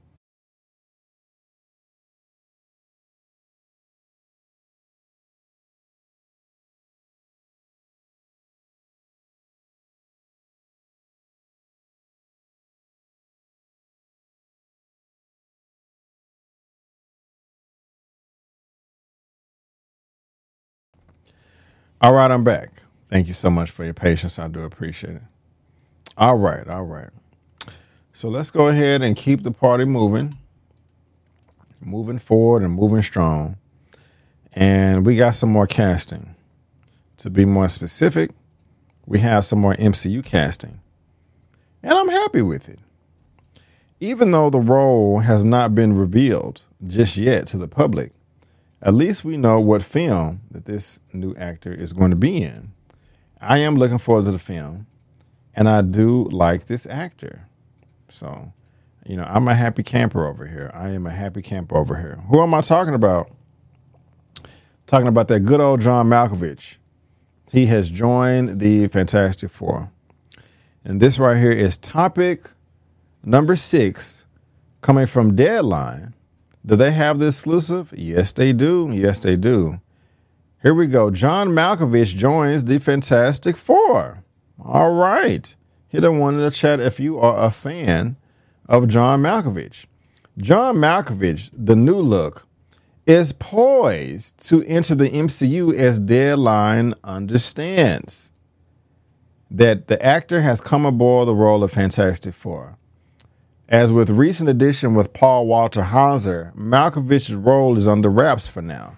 All right, I'm back. Thank you so much for your patience. I do appreciate it. All right. So let's go ahead and keep the party moving forward and moving strong. And we got some more casting. To be more specific, we have some more MCU casting. And I'm happy with it. Even though the role has not been revealed just yet to the public, at least we know what film that this new actor is going to be in. I am looking forward to the film, and I do like this actor. So, I'm a happy camper over here. I am a happy camper over here. Who am I talking about? Talking about that good old John Malkovich. He has joined the Fantastic Four. And this right here is topic number 6 coming from Deadline. Do they have the exclusive? Yes, they do. Yes, they do. Here we go. John Malkovich joins the Fantastic Four. All right. Hit a one in the chat if you are a fan of John Malkovich. John Malkovich, the new look, is poised to enter the MCU as Deadline understands that the actor has come aboard the role of Fantastic Four. As with recent addition with Paul Walter Hauser, Malkovich's role is under wraps for now.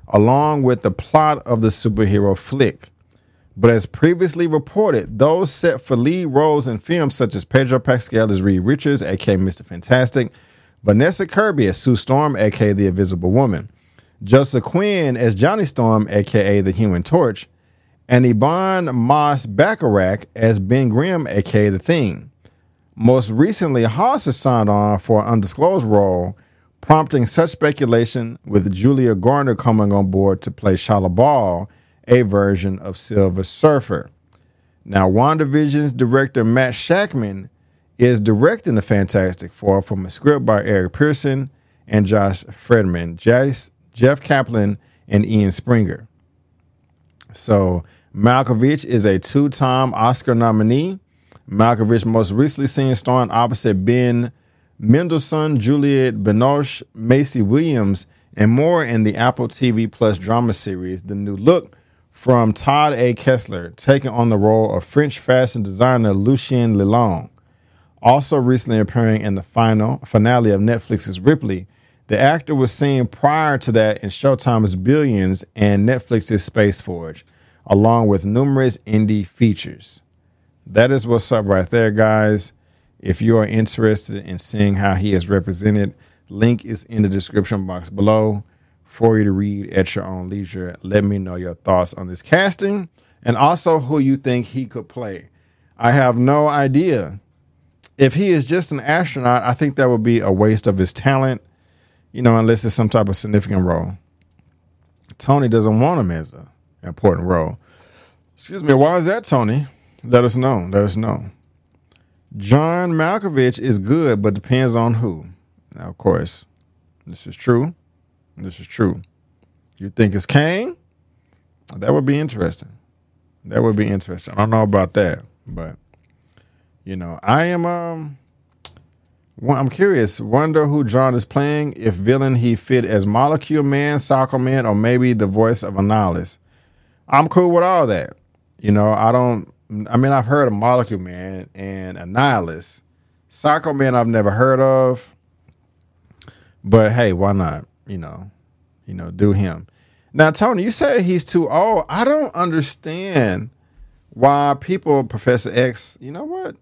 along with the plot of the superhero flick. But as previously reported, those set for lead roles in films such as Pedro Pascal as Reed Richards, aka Mr. Fantastic, Vanessa Kirby as Sue Storm, aka the Invisible Woman, Joseph Quinn as Johnny Storm, aka the Human Torch, and Yvonne Moss Bacharach as Ben Grimm, aka the Thing. Most recently, Haas has signed on for an undisclosed role, prompting such speculation with Julia Garner coming on board to play Shala Ball, a version of Silver Surfer. Now, WandaVision's director Matt Shakman is directing the Fantastic Four from a script by Eric Pearson and Josh Friedman, Jeff Kaplan, and Ian Springer. So, Malkovich is a two-time Oscar nominee. Malkovich most recently seen starring opposite Ben Mendelsohn, Juliette Binoche, Macy Williams, and more in the Apple TV Plus drama series The New Look, from Todd A. Kessler, taking on the role of French fashion designer Lucien Lelong. Also recently appearing in the finale of Netflix's Ripley, the actor was seen prior to that in Showtime's Billions and Netflix's Space Forge, along with numerous indie features. That is what's up right there, guys. If you are interested in seeing how he is represented, link is in the description box below for you to read at your own leisure. Let me know your thoughts on this casting and also who you think he could play. I have no idea. If he is just an astronaut, I think that would be a waste of his talent, unless it's some type of significant role. Tony doesn't want him as an important role. Excuse me, why is that, Tony? Let us know. John Malkovich is good, but depends on who. Now, of course, this is true. You think it's Kane? That would be interesting. I don't know about that, but I'm curious. Wonder who John is playing. If villain, he fit as Molecule Man, Psycho Man, or maybe the voice of Annihilus. I'm cool with all that. I've heard of Molecule Man and Annihilus. Psycho Man I've never heard of. But hey, why not? Do him. Now, Tony, you say he's too old. I don't understand why people, Professor X, you know what?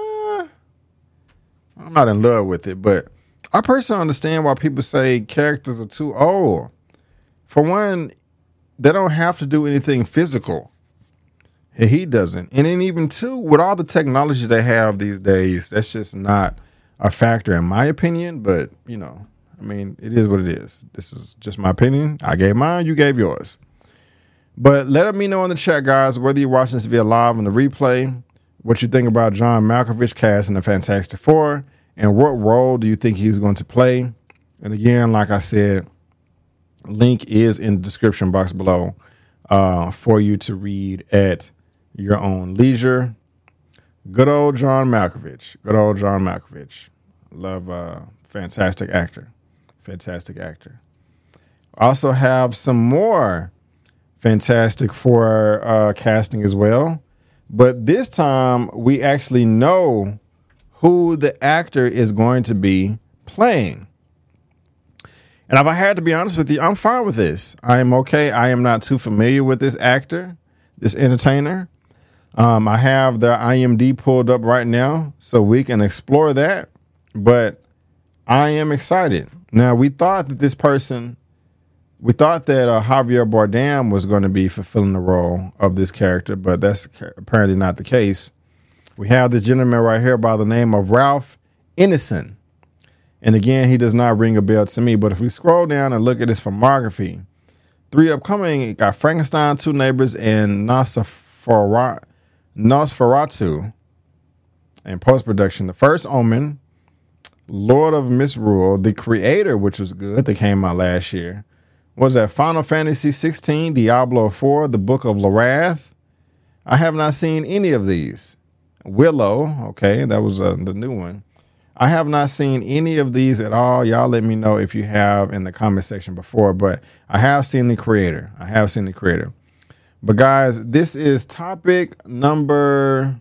I'm not in love with it, but I personally understand why people say characters are too old. For one, they don't have to do anything physical. He doesn't. And then even two, with all the technology they have these days, that's just not a factor in my opinion, but it is what it is. This is just my opinion. I gave mine, you gave yours. But let me know in the chat, guys, whether you're watching this via live on the replay, what you think about John Malkovich cast in the Fantastic Four, and what role do you think he's going to play? And again, like I said, link is in the description box below for you to read at your own leisure. Good old John Malkovich. Love fantastic actor. Also have some more Fantastic Four casting as well. But this time we actually know who the actor is going to be playing. And if I had to be honest with you, I'm fine with this. I am okay. I am not too familiar with this actor, this entertainer. I have their IMDb pulled up right now so we can explore that. But I am excited. Now, we thought that Javier Bardem was going to be fulfilling the role of this character, but that's apparently not the case. We have this gentleman right here by the name of Ralph Ineson. And again, he does not ring a bell to me, but if we scroll down and look at his filmography, 3 upcoming, got Frankenstein, Two Neighbors, and Nosferatu in post-production. The First Omen, Lord of Misrule, The Creator, which was good, that came out last year. What was that? Final Fantasy 16, Diablo 4, The Book of Larath. I have not seen any of these. Willow, okay, that was the new one. I have not seen any of these at all. Y'all let me know if you have in the comment section before, but I have seen The Creator. But guys, this is topic number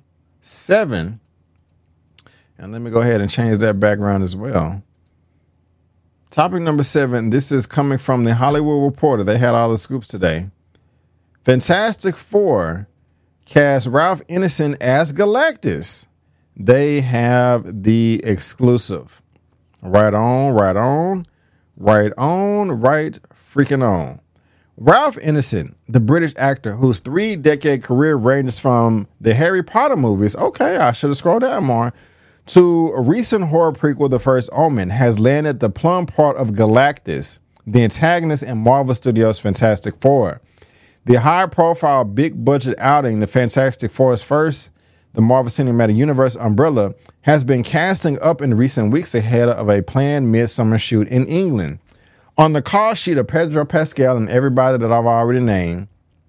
7. And let me go ahead and change that background as well. Topic number 7. This is coming from the Hollywood Reporter. They had all the scoops today. Fantastic Four cast Ralph Ineson as Galactus. They have the exclusive. Right on, right on, right on, right freaking on. Ralph Ineson, the British actor whose 3-decade career ranges from the Harry Potter movies, okay, I should have scrolled down more, to a recent horror prequel, The First Omen, has landed the plum part of Galactus, the antagonist in Marvel Studios' Fantastic Four. The high-profile, big-budget outing, the Fantastic Four's first, the Marvel Cinematic Universe umbrella, has been casting up in recent weeks ahead of a planned midsummer shoot in England. On the call sheet of Pedro Pascal and everybody that I've already named,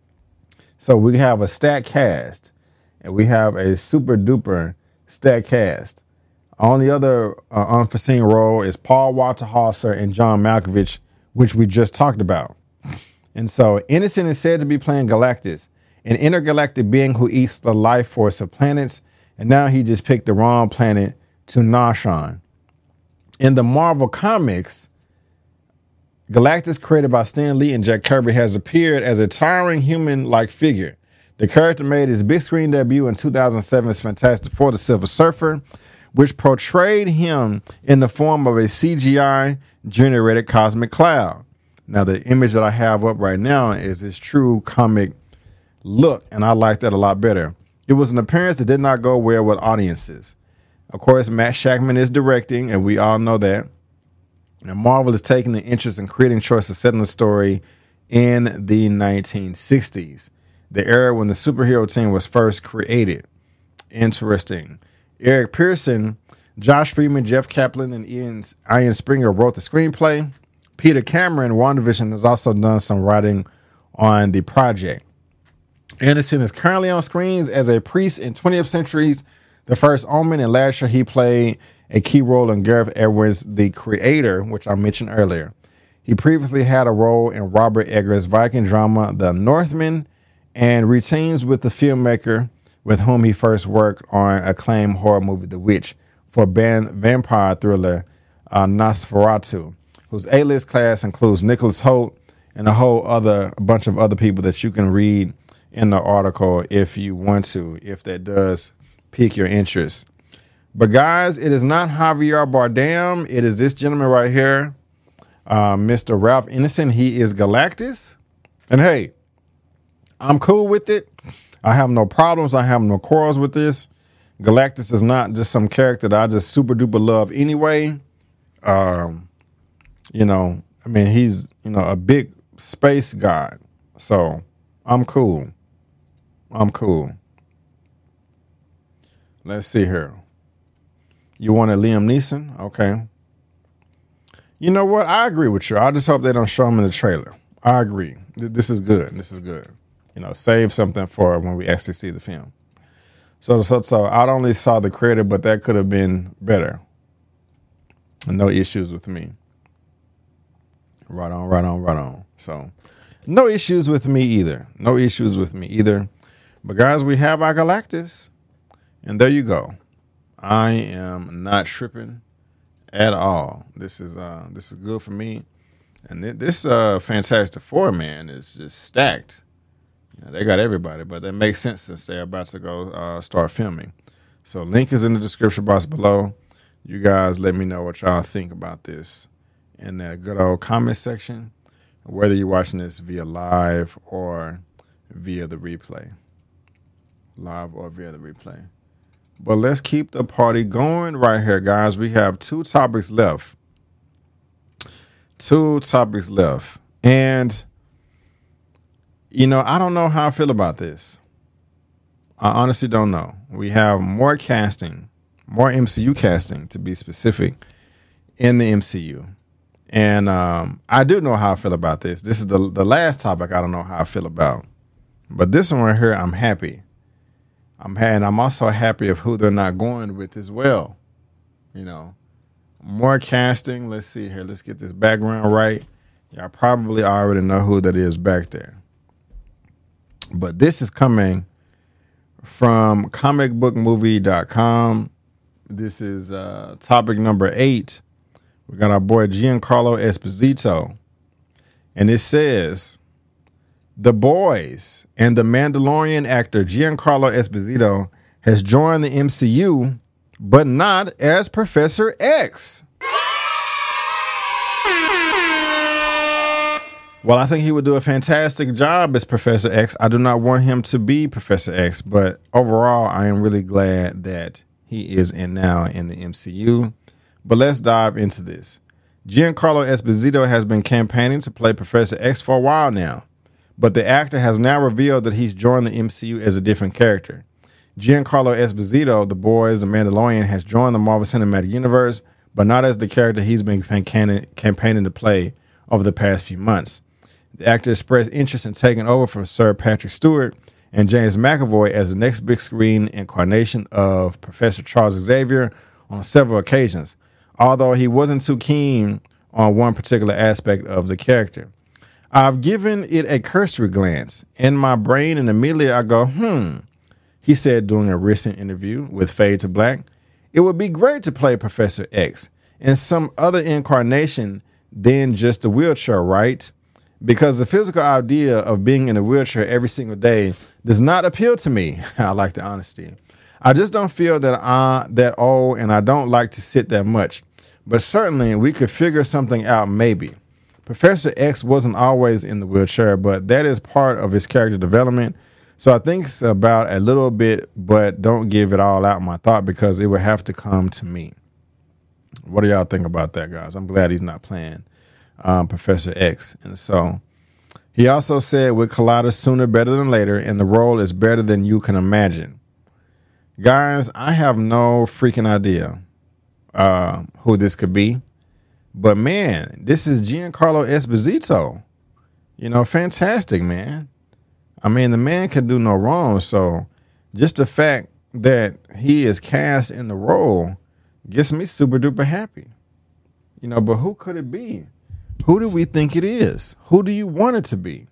so we have a stacked cast, and we have a super-duper stacked cast. Only other unforeseen role is Paul Walter Hauser and John Malkovich, which we just talked about. And so Ineson is said to be playing Galactus, an intergalactic being who eats the life force of planets, and now he just picked the wrong planet to nosh on. In the Marvel Comics, Galactus, created by Stan Lee and Jack Kirby, has appeared as a towering human-like figure. The character made his big screen debut in 2007's Fantastic Four: The Silver Surfer, which portrayed him in the form of a CGI-generated cosmic cloud. Now, the image that I have up right now is his true comic look, and I like that a lot better. It was an appearance that did not go well with audiences. Of course, Matt Shakman is directing, and we all know that. And Marvel is taking the interest in creating choices set in the story in the 1960s, the era when the superhero team was first created. Interesting. Eric Pearson, Josh Friedman, Jeff Kaplan, and Ian Springer wrote the screenplay. Peter Cameron, WandaVision, has also done some writing on the project. Anderson is currently on screens as a priest in 20th Century's The First Omen, and last year he played a key role in Gareth Edwards' The Creator, which I mentioned earlier. He previously had a role in Robert Eggers' Viking drama The Northman, and routines with the filmmaker with whom he first worked on acclaimed horror movie The Witch for vampire thriller Nosferatu, whose A-list cast includes Nicholas Hoult and a bunch of other people that you can read in the article if you want to, if that does pique your interest. But guys, it is not Javier Bardem. It is this gentleman right here, Mr. Ralph Ineson. He is Galactus. And hey, I'm cool with it. I have no problems. I have no quarrels with this. Galactus is not just some character that I just super duper love anyway. He's, a big space god. So I'm cool. Let's see here. You wanted Liam Neeson? Okay. You know what? I agree with you. I just hope they don't show him in the trailer. I agree. This is good. Save something for when we actually see the film. So I only saw The Creator, but that could have been better. No issues with me. Right on. So no issues with me either. But guys, we have our Galactus. And there you go. I am not tripping at all. This is good for me. And this Fantastic Four, man, is just stacked. They got everybody, but that makes sense since they're about to go start filming. So link is in the description box below. You guys let me know what y'all think about this in that good old comment section, whether you're watching this via live or via the replay. But let's keep the party going right here, guys. We have two topics left. And, I don't know how I feel about this. I honestly don't know. We have more MCU casting, to be specific, in the MCU. And I do know how I feel about this. This is the last topic I don't know how I feel about. But this one right here, I'm happy. I'm also happy of who they're not going with as well. More casting. Let's see here. Let's get this background right. Y'all probably already know who that is back there. But this is coming from comicbookmovie.com. This is topic number 8. We got our boy Giancarlo Esposito. And it says, The Boys and the Mandalorian actor Giancarlo Esposito has joined the MCU, but not as Professor X. Well, I think he would do a fantastic job as Professor X. I do not want him to be Professor X, but overall, I am really glad that he is now in the MCU. But let's dive into this. Giancarlo Esposito has been campaigning to play Professor X for a while now, but the actor has now revealed that he's joined the MCU as a different character. Giancarlo Esposito, The Boys, The Mandalorian, has joined the Marvel Cinematic Universe, but not as the character he's been campaigning to play over the past few months. The actor expressed interest in taking over from Sir Patrick Stewart and James McAvoy as the next big screen incarnation of Professor Charles Xavier on several occasions, although he wasn't too keen on one particular aspect of the character. I've given it a cursory glance in my brain, and immediately I go, he said during a recent interview with Fade to Black. It would be great to play Professor X in some other incarnation than just a wheelchair, right? Because the physical idea of being in a wheelchair every single day does not appeal to me. I like the honesty. I just don't feel that I'm that old, and I don't like to sit that much. But certainly we could figure something out maybe. Professor X wasn't always in the wheelchair, but that is part of his character development. So I think it's about a little bit, but don't give it all out in my thought because it would have to come to me. What do y'all think about that, guys? I'm glad he's not playing Professor X. And so he also said, with Collider sooner better than later, and the role is better than you can imagine. Guys, I have no freaking idea who this could be. But man, this is Giancarlo Esposito. You know, fantastic, man. I mean, the man can do no wrong. So just the fact that he is cast in the role gets me super duper happy. You know, but who could it be? Who do we think it is? Who do you want it to be?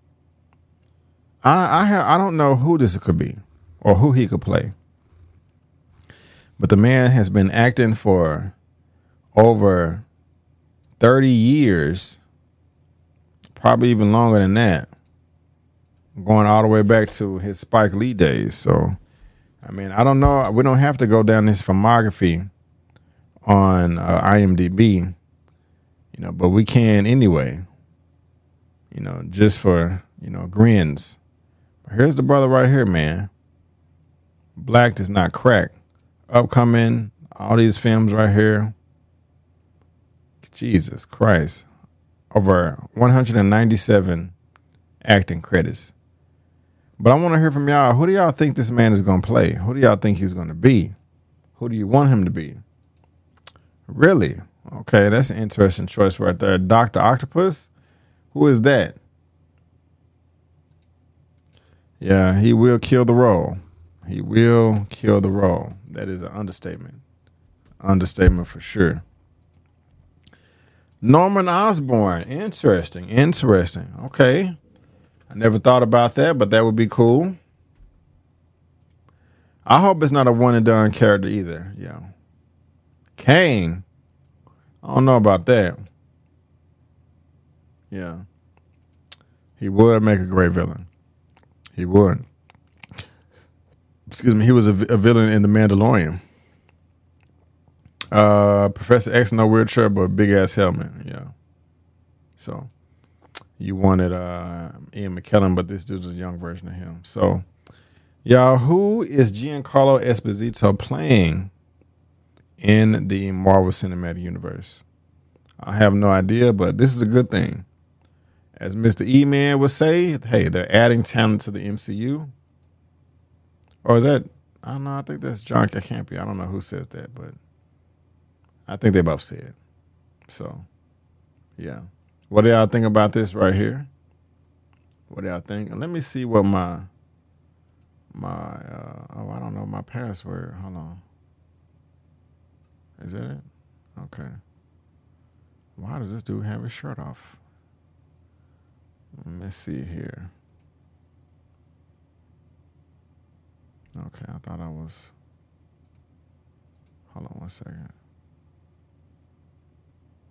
I don't know who this could be or who he could play. But the man has been acting for over 30 years, probably even longer than that, going all the way back to his Spike Lee days. So, I mean, I don't know. We don't have to go down this filmography on IMDb, you know, but we can anyway, you know, just for, you know, grins. Here's the brother right here, man. Black does not crack. Upcoming, all these films right here. Jesus Christ. Over 197 acting credits. But I want to hear from y'all. Who do y'all think this man is going to play? Who do y'all think he's going to be? Who do you want him to be? Really? Okay, that's an interesting choice right there. Dr. Octopus? Who is that? Yeah, he will kill the role. He will kill the role. That is an understatement. Understatement for sure. Norman Osborn. Interesting. Okay. I never thought about that, but that would be cool. I hope it's not a one and done character either. Yeah. Kane. I don't know about that. Yeah. He would make a great villain. He would. Excuse me. He was a villain in The Mandalorian. Professor X, no wheelchair, but big ass helmet. Yeah. So you wanted Ian McKellen, but this dude's a young version of him. So, y'all, who is Giancarlo Esposito playing in the Marvel Cinematic Universe? I have no idea, but this is a good thing. As Mr. E-Man would say, hey, they're adding talent to the MCU. Or is that, I don't know, I think that's John Campy. I don't know who says that, but I think they both said. So, yeah. What do y'all think about this right here? What do y'all think? And let me see what my I don't know my password. Hold on. Is that it? Okay. Why does this dude have his shirt off? Let's see here. Okay, I thought I was. Hold on one second.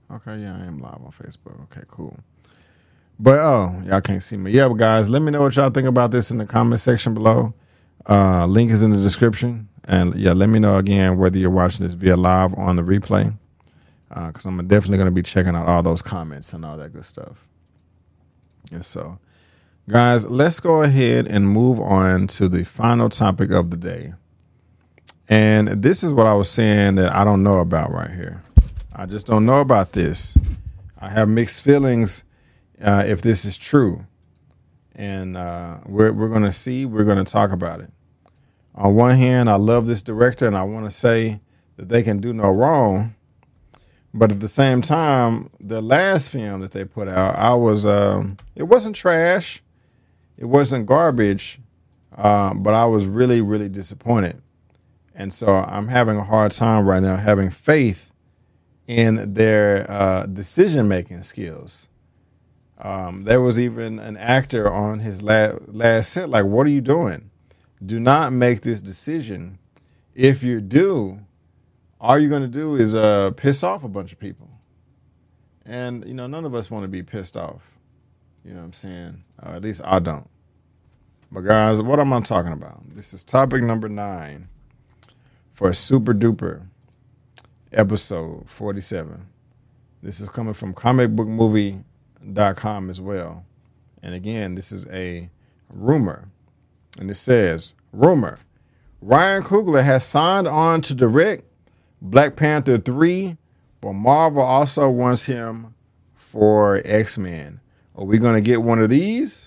Okay, yeah, I am live on Facebook. Okay, cool. But y'all can't see me. Yeah, but guys, let me know what y'all think about this in the comment section below. Link is in the description. And yeah, let me know again whether you're watching this via live or on the replay. Because I'm definitely going to be checking out all those comments and all that good stuff. And so, guys, let's go ahead and move on to the final topic of the day. And this is what I was saying that I don't know about right here. I just don't know about this. I have mixed feelings if this is true. And we're going to see. We're going to talk about it. On one hand, I love this director, and I want to say that they can do no wrong. But at the same time, the last film that they put out, it wasn't trash. It wasn't garbage. But I was really, really disappointed. And so I'm having a hard time right now having faith in their decision-making skills. There was even an actor on his last set, like, what are you doing? Do not make this decision. If you do, all you're going to do is piss off a bunch of people. And, you know, none of us want to be pissed off. You know what I'm saying? At least I don't. But, guys, what am I talking about? This is topic number 9 for Super Duper episode 47. This is coming from comicbookmovie.com as well. And, again, this is a rumor. And it says, rumor, Ryan Coogler has signed on to direct Black Panther 3, but Marvel also wants him for X-Men. Are we going to get one of these?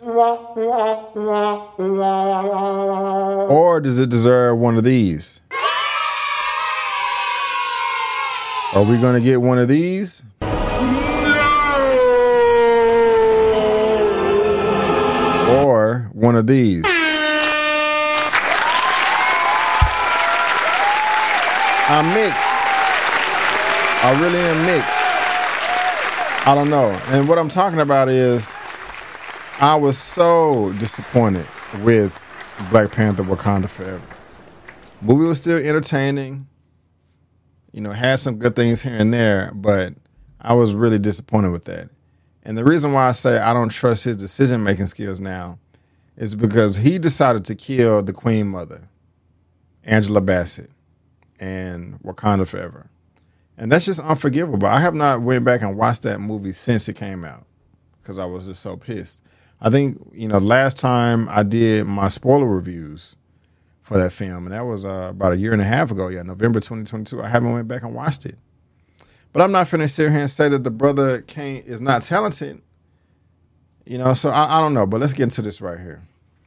Or does it deserve one of these? Are we going to get one of these? Or one of these? I'm mixed. I really am mixed. I don't know. And what I'm talking about is I was so disappointed with Black Panther Wakanda Forever. Movie was still entertaining. You know, had some good things here and there, but I was really disappointed with that. And the reason why I say I don't trust his decision-making skills now is because he decided to kill the Queen Mother, Angela Bassett, and Wakanda Forever. And that's just unforgivable. I have not went back and watched that movie since it came out because I was just so pissed. I think, you know, last time I did my spoiler reviews for that film, and that was about a year and a half ago, November 2022. I haven't went back and watched it. But I'm not finna sit here and say that the brother is not talented. You know, so I don't know. But let's get into this right here.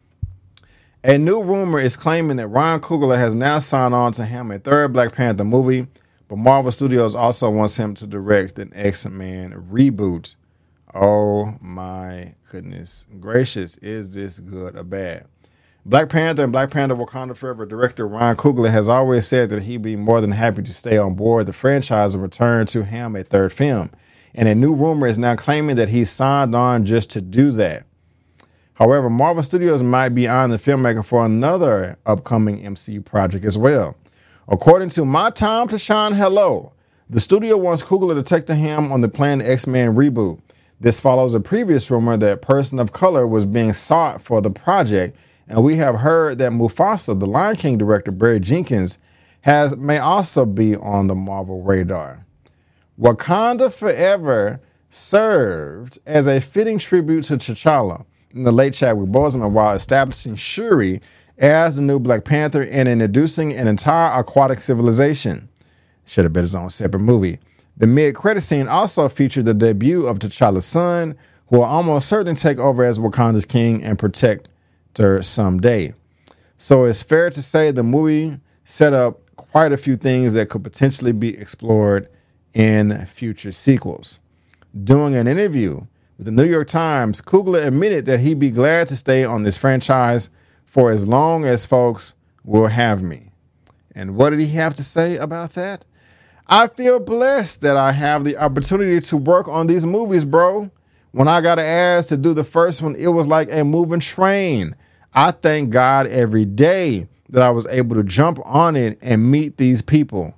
A new rumor is claiming that Ryan Coogler has now signed on to him a third Black Panther movie, but Marvel Studios also wants him to direct an X-Men reboot. Oh my goodness gracious, is this good or bad? Black Panther and Black Panther Wakanda Forever director Ryan Coogler has always said that he'd be more than happy to stay on board the franchise and return to him a third film. And a new rumor is now claiming that he signed on just to do that. However, Marvel Studios might be eyeing the filmmaker for another upcoming MCU project as well. According to My Time to Shine Hello, the studio wants Coogler to take the helm on the planned X-Men reboot. This follows a previous rumor that a person of color was being sought for the project, and we have heard that Mufasa, the Lion King director Barry Jenkins, may also be on the Marvel radar. Wakanda Forever served as a fitting tribute to T'Challa in the late Chadwick Boseman while establishing Shuri as the new Black Panther and introducing an entire aquatic civilization. Should have been his own separate movie. The mid-credit scene also featured the debut of T'Challa's son, who will almost certainly take over as Wakanda's king and protect her someday. So it's fair to say the movie set up quite a few things that could potentially be explored in future sequels. During an interview with the New York Times, Coogler admitted that he'd be glad to stay on this franchise for as long as folks will have me. And what did he have to say about that? I feel blessed that I have the opportunity to work on these movies, bro. When I got asked to do the first one, it was like a moving train. I thank God every day that I was able to jump on it and meet these people.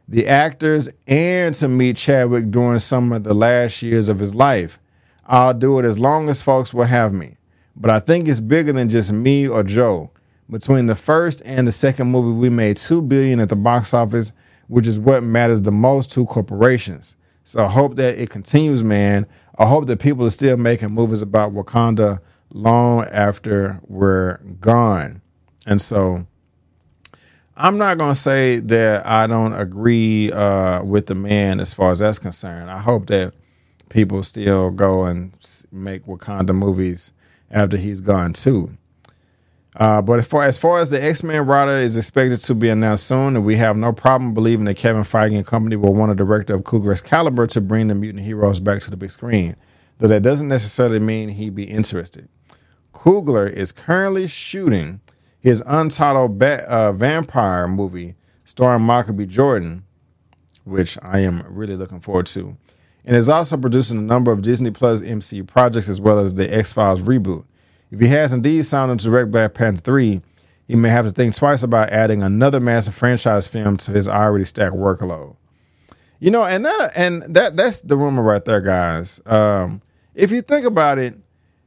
the actors, and to meet Chadwick during some of the last years of his life. I'll do it as long as folks will have me. But I think it's bigger than just me or Joe. Between the first and the second movie, we made $2 billion at the box office, which is what matters the most to corporations. So I hope that it continues, man. I hope that people are still making movies about Wakanda long after we're gone. And so I'm not going to say that I don't agree with the man as far as that's concerned. I hope that people still go and make Wakanda movies after he's gone too. But as far as the X-Men writer is expected to be announced soon, and we have no problem believing that Kevin Feige and company will want a director of Coogler's caliber to bring the mutant heroes back to the big screen, though that doesn't necessarily mean he'd be interested. Coogler is currently shooting his untitled vampire movie starring Michael B. Jordan, which I am really looking forward to, and is also producing a number of Disney Plus MCU projects as well as the X-Files reboot. If he has indeed signed on to direct Black Panther 3, he may have to think twice about adding another massive franchise film to his already stacked workload. You know, and that's the rumor right there, guys. If you think about it,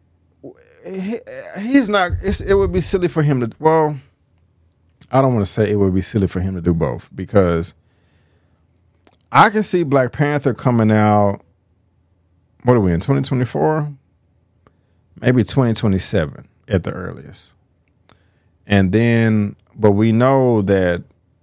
he's not. It would be silly for him to. Well, I don't want to say it would be silly for him to do both, because I can see Black Panther coming out. What are we in 2024? Maybe 2027 at the earliest. And then, but we know that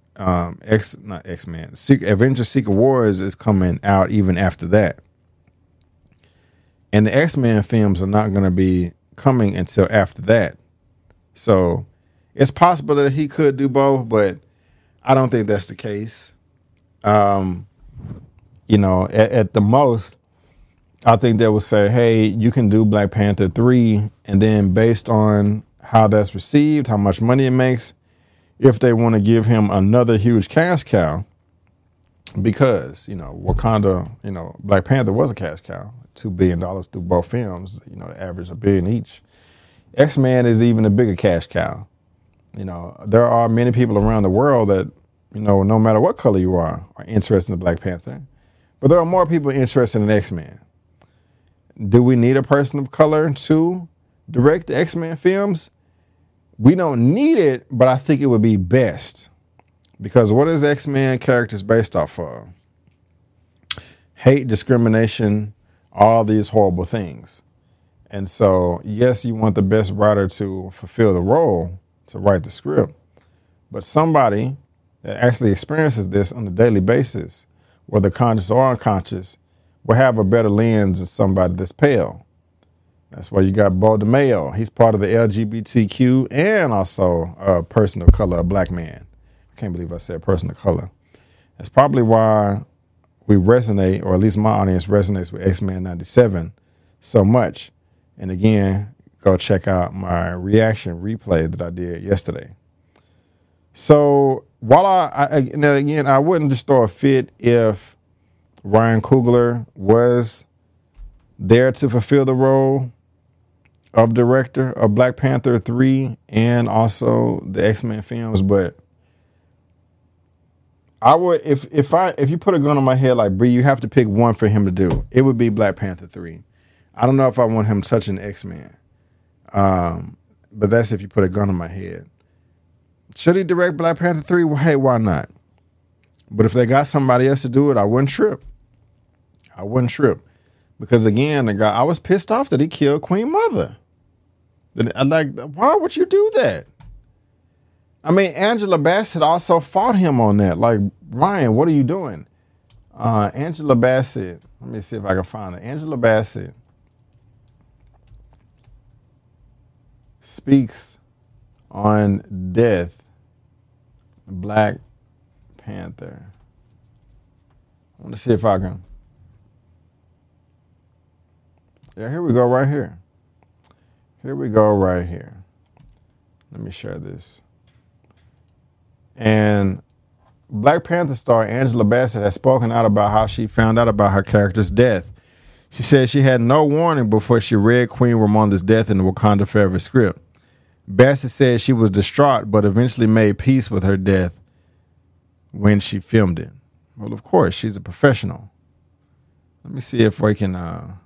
Avengers Secret Wars is coming out even after that. And the X-Men films are not going to be coming until after that. So it's possible that he could do both, but I don't think that's the case. You know, at the most, I think they would say, hey, you can do Black Panther 3, and then based on how that's received, how much money it makes, if they want to give him another huge cash cow, because, you know, Wakanda, you know, Black Panther was a cash cow, $2 billion through both films, you know, the average $1 billion each. X-Men is even a bigger cash cow. You know, there are many people around the world that, you know, no matter what color you are interested in Black Panther, but there are more people interested in X-Men. Do we need a person of color to direct the X-Men films? We don't need it, but I think it would be best. Because what is X-Men characters based off of? Hate, discrimination, all these horrible things. And so, yes, you want the best writer to fulfill the role, to write the script. But somebody that actually experiences this on a daily basis, whether conscious or unconscious, will have a better lens than somebody that's pale. That's why you got Bo DeMayo. He's part of the LGBTQ and also a person of color, a black man. I can't believe I said person of color. That's probably why we resonate, or at least my audience resonates with X-Men 97 so much. And again, go check out my reaction replay that I did yesterday. So while I wouldn't just throw a fit if Ryan Coogler was there to fulfill the role of director of Black Panther 3 and also the X-Men films, but I would, if you put a gun on my head like, Bree, you have to pick one for him to do, it would be Black Panther 3. I don't know if I want him touching X-Men, but that's if you put a gun on my head. Should he direct Black Panther 3? Well, hey, why not? But if they got somebody else to do it, I wouldn't trip. Because again, the guy, I was pissed off that he killed Queen Mother. Why would you do that? I mean, Angela Bassett also fought him on that. Like, Ryan, what are you doing? Angela Bassett, let me see if I can find it. Angela Bassett speaks on death, Black Panther. I want to see if I can. Yeah, here we go right here. Let me share this. And Black Panther star Angela Bassett has spoken out about how she found out about her character's death. She said she had no warning before she read Queen Ramonda's death in the Wakanda Forever script. Bassett said she was distraught, but eventually made peace with her death when she filmed it. Well, of course, she's a professional. Let me see if we can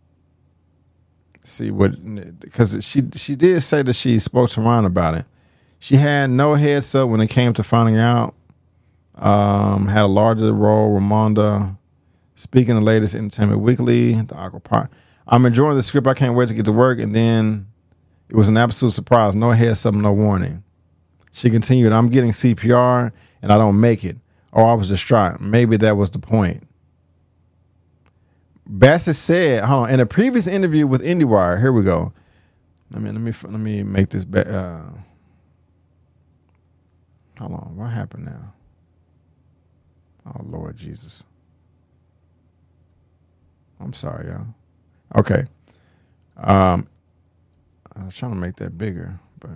see what, because she did say that she spoke to Ron about it. She had no heads up when it came to finding out. Had a larger role. Ramonda speaking the latest Entertainment Weekly. The Aqua Park. I'm enjoying the script. I can't wait to get to work. And then it was an absolute surprise. No heads up, no warning. She continued, I'm getting CPR and I don't make it. Oh, I was distraught. Maybe that was the point. Bassett said, hold on, in a previous interview with IndieWire, here we go. Let me make this hold on, what happened now? Oh, Lord Jesus. I'm sorry, y'all. Okay. I was trying to make that bigger, but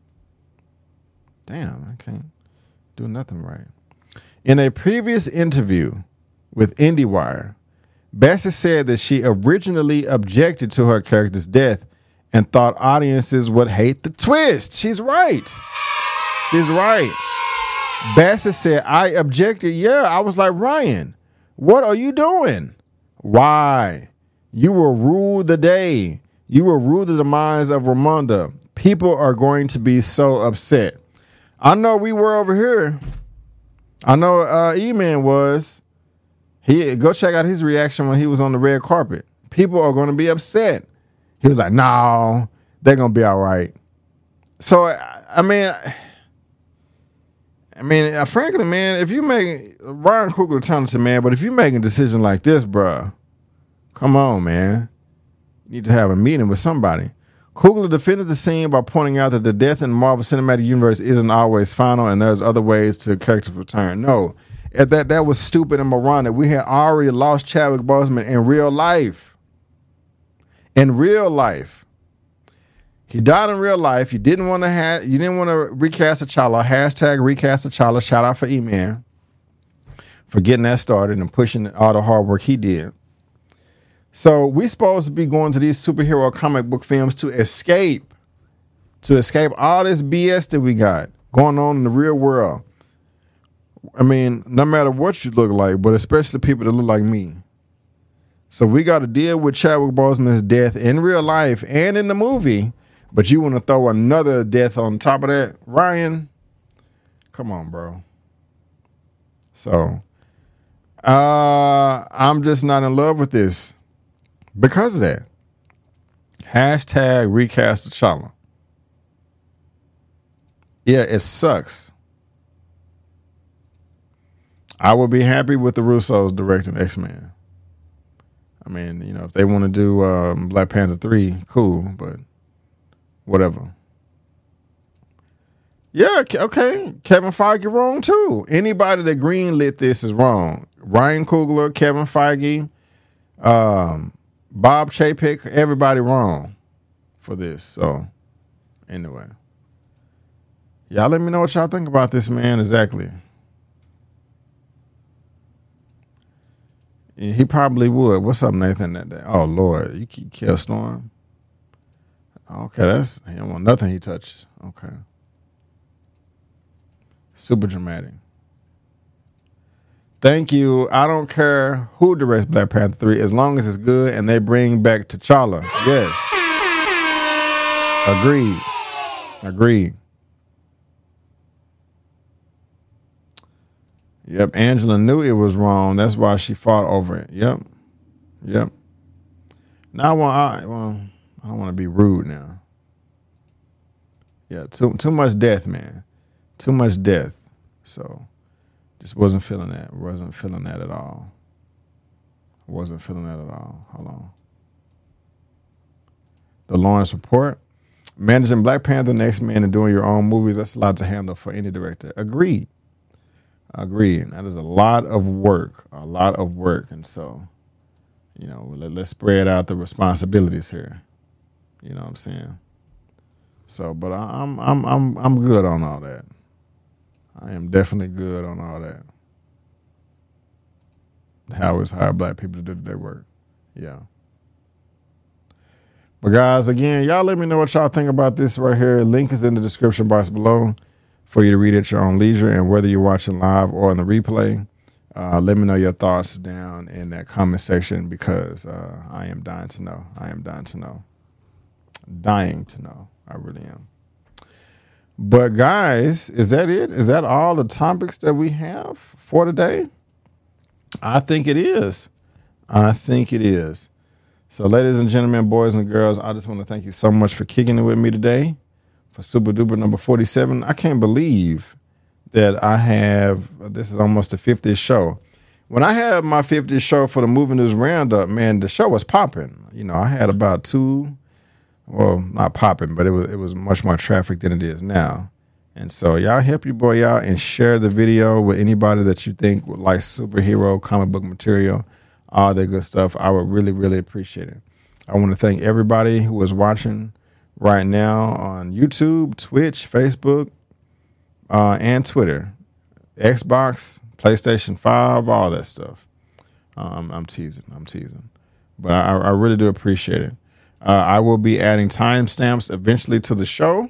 damn, I can't do nothing right. In a previous interview with IndieWire, Bassett said that she originally objected to her character's death and thought audiences would hate the twist. She's right. She's right. Bassett said, I objected. Yeah, I was like, Ryan, what are you doing? Why? You will rule the day. You will rule the demise of Ramonda. People are going to be so upset. I know we were over here. I know E-Man was. Go check out his reaction when he was on the red carpet. People are going to be upset. He was like, no, they're going to be all right. So, I mean, frankly, man, if you make Ryan Coogler talented, man, but if you making a decision like this, bruh, come on, man. You need to have a meeting with somebody. Coogler defended the scene by pointing out that the death in the Marvel Cinematic Universe isn't always final and there's other ways to characters return. No, that was stupid and moronic. We had already lost Chadwick Boseman in real life. In real life. He died in real life. You didn't want to recast T'Challa. Hashtag recast T'Challa. Shout out for E-Man for getting that started and pushing all the hard work he did. So we supposed to be going to these superhero comic book films to escape all this BS that we got going on in the real world. I mean, no matter what you look like, but especially people that look like me. So we got to deal with Chadwick Boseman's death in real life and in the movie, but you want to throw another death on top of that? Ryan, come on, bro. So I'm just not in love with this. Because of that. Hashtag recast T'Challa. Yeah, it sucks. I would be happy with the Russos directing X-Men. I mean, you know, if they want to do Black Panther 3, cool, but whatever. Yeah, okay. Kevin Feige wrong too. Anybody that greenlit this is wrong. Ryan Coogler, Kevin Feige, Bob Chapek, everybody wrong for this. So, anyway. Y'all let me know what y'all think about this, man, exactly. He probably would. What's up, Nathan? Oh, Lord, you keep Kill Storm? Okay, he don't want nothing he touches. Okay. Super dramatic. Thank you. I don't care who directs Black Panther 3 as long as it's good and they bring back T'Challa. Yes. Agreed. Yep. Angela knew it was wrong. That's why she fought over it. Yep. Now I don't want to be rude now. Yeah. Too much death, man. Too much death. So. Just wasn't feeling that. Wasn't feeling that at all. Hold on. The Lawrence Report. Managing Black Panther and X-Men and doing your own movies, that's a lot to handle for any director. Agreed. That is a lot of work. And so, you know, let's spread out the responsibilities here. You know what I'm saying? So, but I'm good on all that. I am definitely good on all that. How it's hire black people to do their work. Yeah. But guys, again, y'all let me know what y'all think about this right here. Link is in the description box below for you to read at your own leisure and whether you're watching live or on the replay. Let me know your thoughts down in that comment section because I am dying to know. I am dying to know. Dying to know. I really am. But guys, is that it? Is that all the topics that we have for today? I think it is. I think it is. So ladies and gentlemen, boys and girls, I just want to thank you so much for kicking it with me today for Super Duper number 47. I can't believe that I have, this is almost the 50th show. When I had my 50th show for the Movie News Roundup, man, the show was popping. You know, I had about not popping, but it was much more traffic than it is now. And so y'all help your boy out and share the video with anybody that you think would like superhero comic book material, all that good stuff. I would really, really appreciate it. I want to thank everybody who is watching right now on YouTube, Twitch, Facebook, and Twitter, Xbox, PlayStation 5, all that stuff. I'm teasing. But I really do appreciate it. I will be adding timestamps eventually to the show.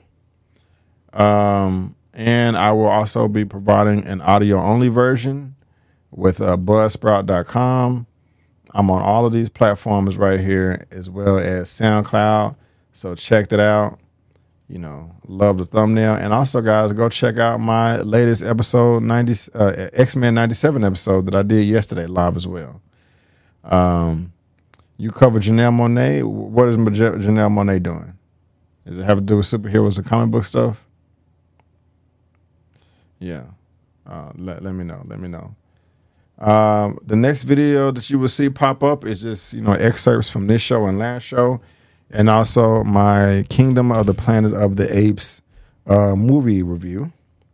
And I will also be providing an audio-only version with Buzzsprout.com. I'm on all of these platforms right here, as well as SoundCloud. So check that out. You know, love the thumbnail. And also, guys, go check out my latest episode, X-Men 97 episode that I did yesterday live as well. You covered Janelle Monáe. What is Janelle Monáe doing? Does it have to do with superheroes and comic book stuff? Yeah. Let me know. Let me know. The next video that you will see pop up is just, excerpts from this show and last show. And also my Kingdom of the Planet of the Apes movie review.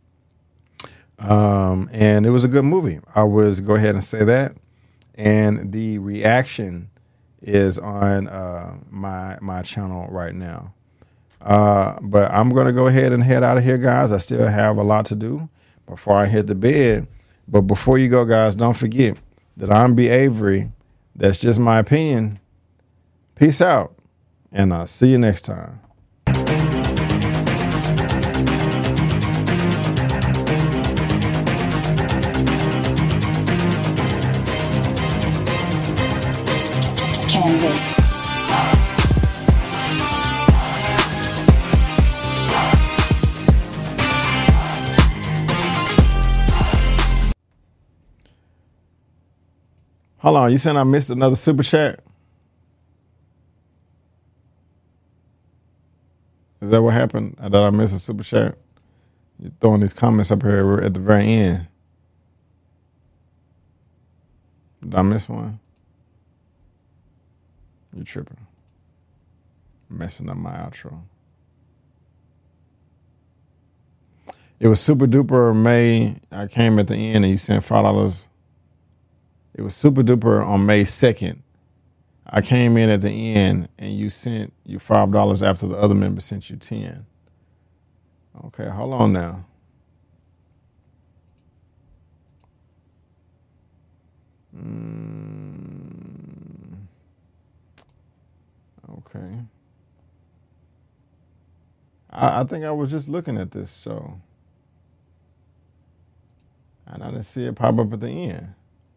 And it was a good movie. I was go ahead and say that. And the reaction is on my channel right now. But I'm going to go ahead and head out of here, guys. I still have a lot to do before I hit the bed. But before you go, guys, don't forget that I'm B. Avery. That's just my opinion. Peace out. And I'll see you next time. Canvas. Hold on, you saying I missed another super chat? Is that what happened? Did I miss a super chat? You're throwing these comments up here at the very end. Did I miss one? You tripping. Messing up my outro. It was Super Duper May. I came at the end and you sent $5. It was Super Duper on May 2nd. I came in at the end and you sent you $5 after the other member sent you 10. Okay, hold on now. Okay. I think I was just looking at this show. And I didn't see it pop up at the end.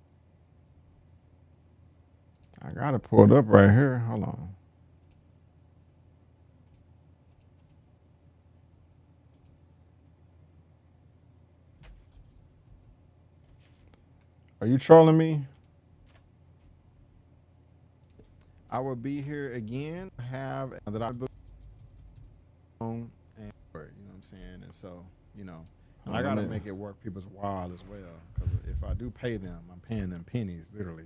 I got it pulled up right here. Hold on. Are you trolling me? I will be here again. Have that I book and you know what I'm saying, and so and I gotta make it work people's while as well. Because if I do pay them, I'm paying them pennies, literally.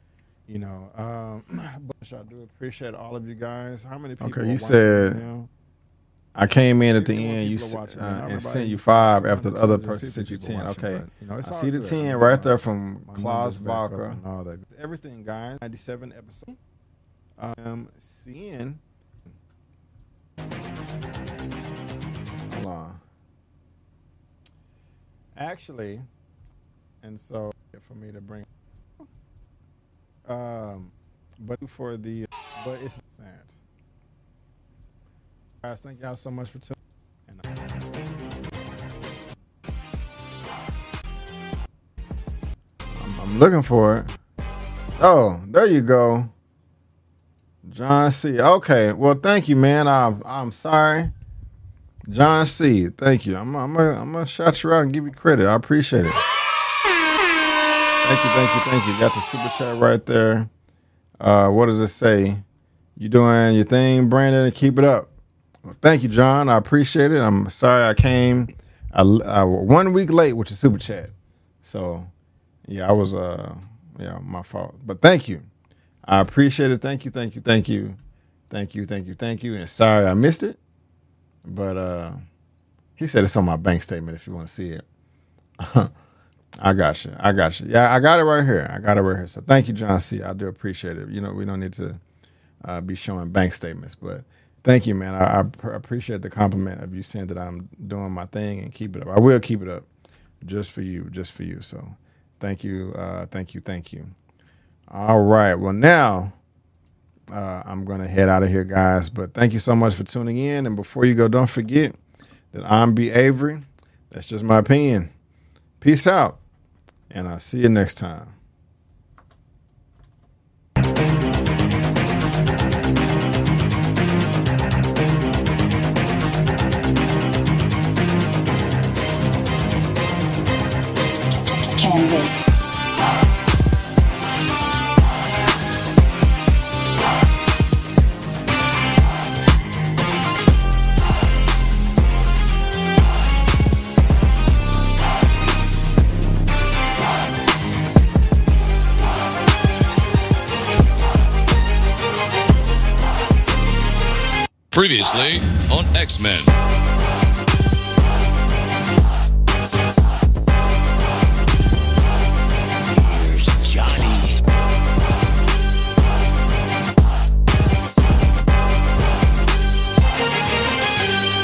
But I do appreciate all of you guys. How many people? Okay, you said I came in at the end. You and sent you 5 after the other person sent you 10. Okay, I see the 10 right there from Klaus Vodka and all that. Everything, guys. 97 episode. Seeing. Hold on. Actually, and so for me to bring. But it's that. Guys, thank y'all so much for tuning in. I'm I'm looking for it. Oh, there you go. John C. Okay, well, thank you, man. I'm sorry. John C. Thank you. I'm gonna shout you out and give you credit. I appreciate it. Thank you. Got the super chat right there. What does it say? You doing your thing, Brandon, and keep it up. Well, thank you, John. I appreciate it. I'm sorry I came 1 week late with your super chat. So, yeah, I was, my fault. But thank you. I appreciate it. Thank you. And sorry I missed it. But he said it's on my bank statement if you want to see it. I got you. Yeah, I got it right here. So thank you, John C. I do appreciate it. You know, we don't need to be showing bank statements, but thank you, man. I appreciate the compliment of you saying that I'm doing my thing and keep it up. I will keep it up just for you. So thank you. Thank you. All right. Well, now I'm going to head out of here, guys, but thank you so much for tuning in. And before you go, don't forget that I'm B. Avery. That's just my opinion. Peace out. And I'll see you next time. Canvas. Previously on X-Men.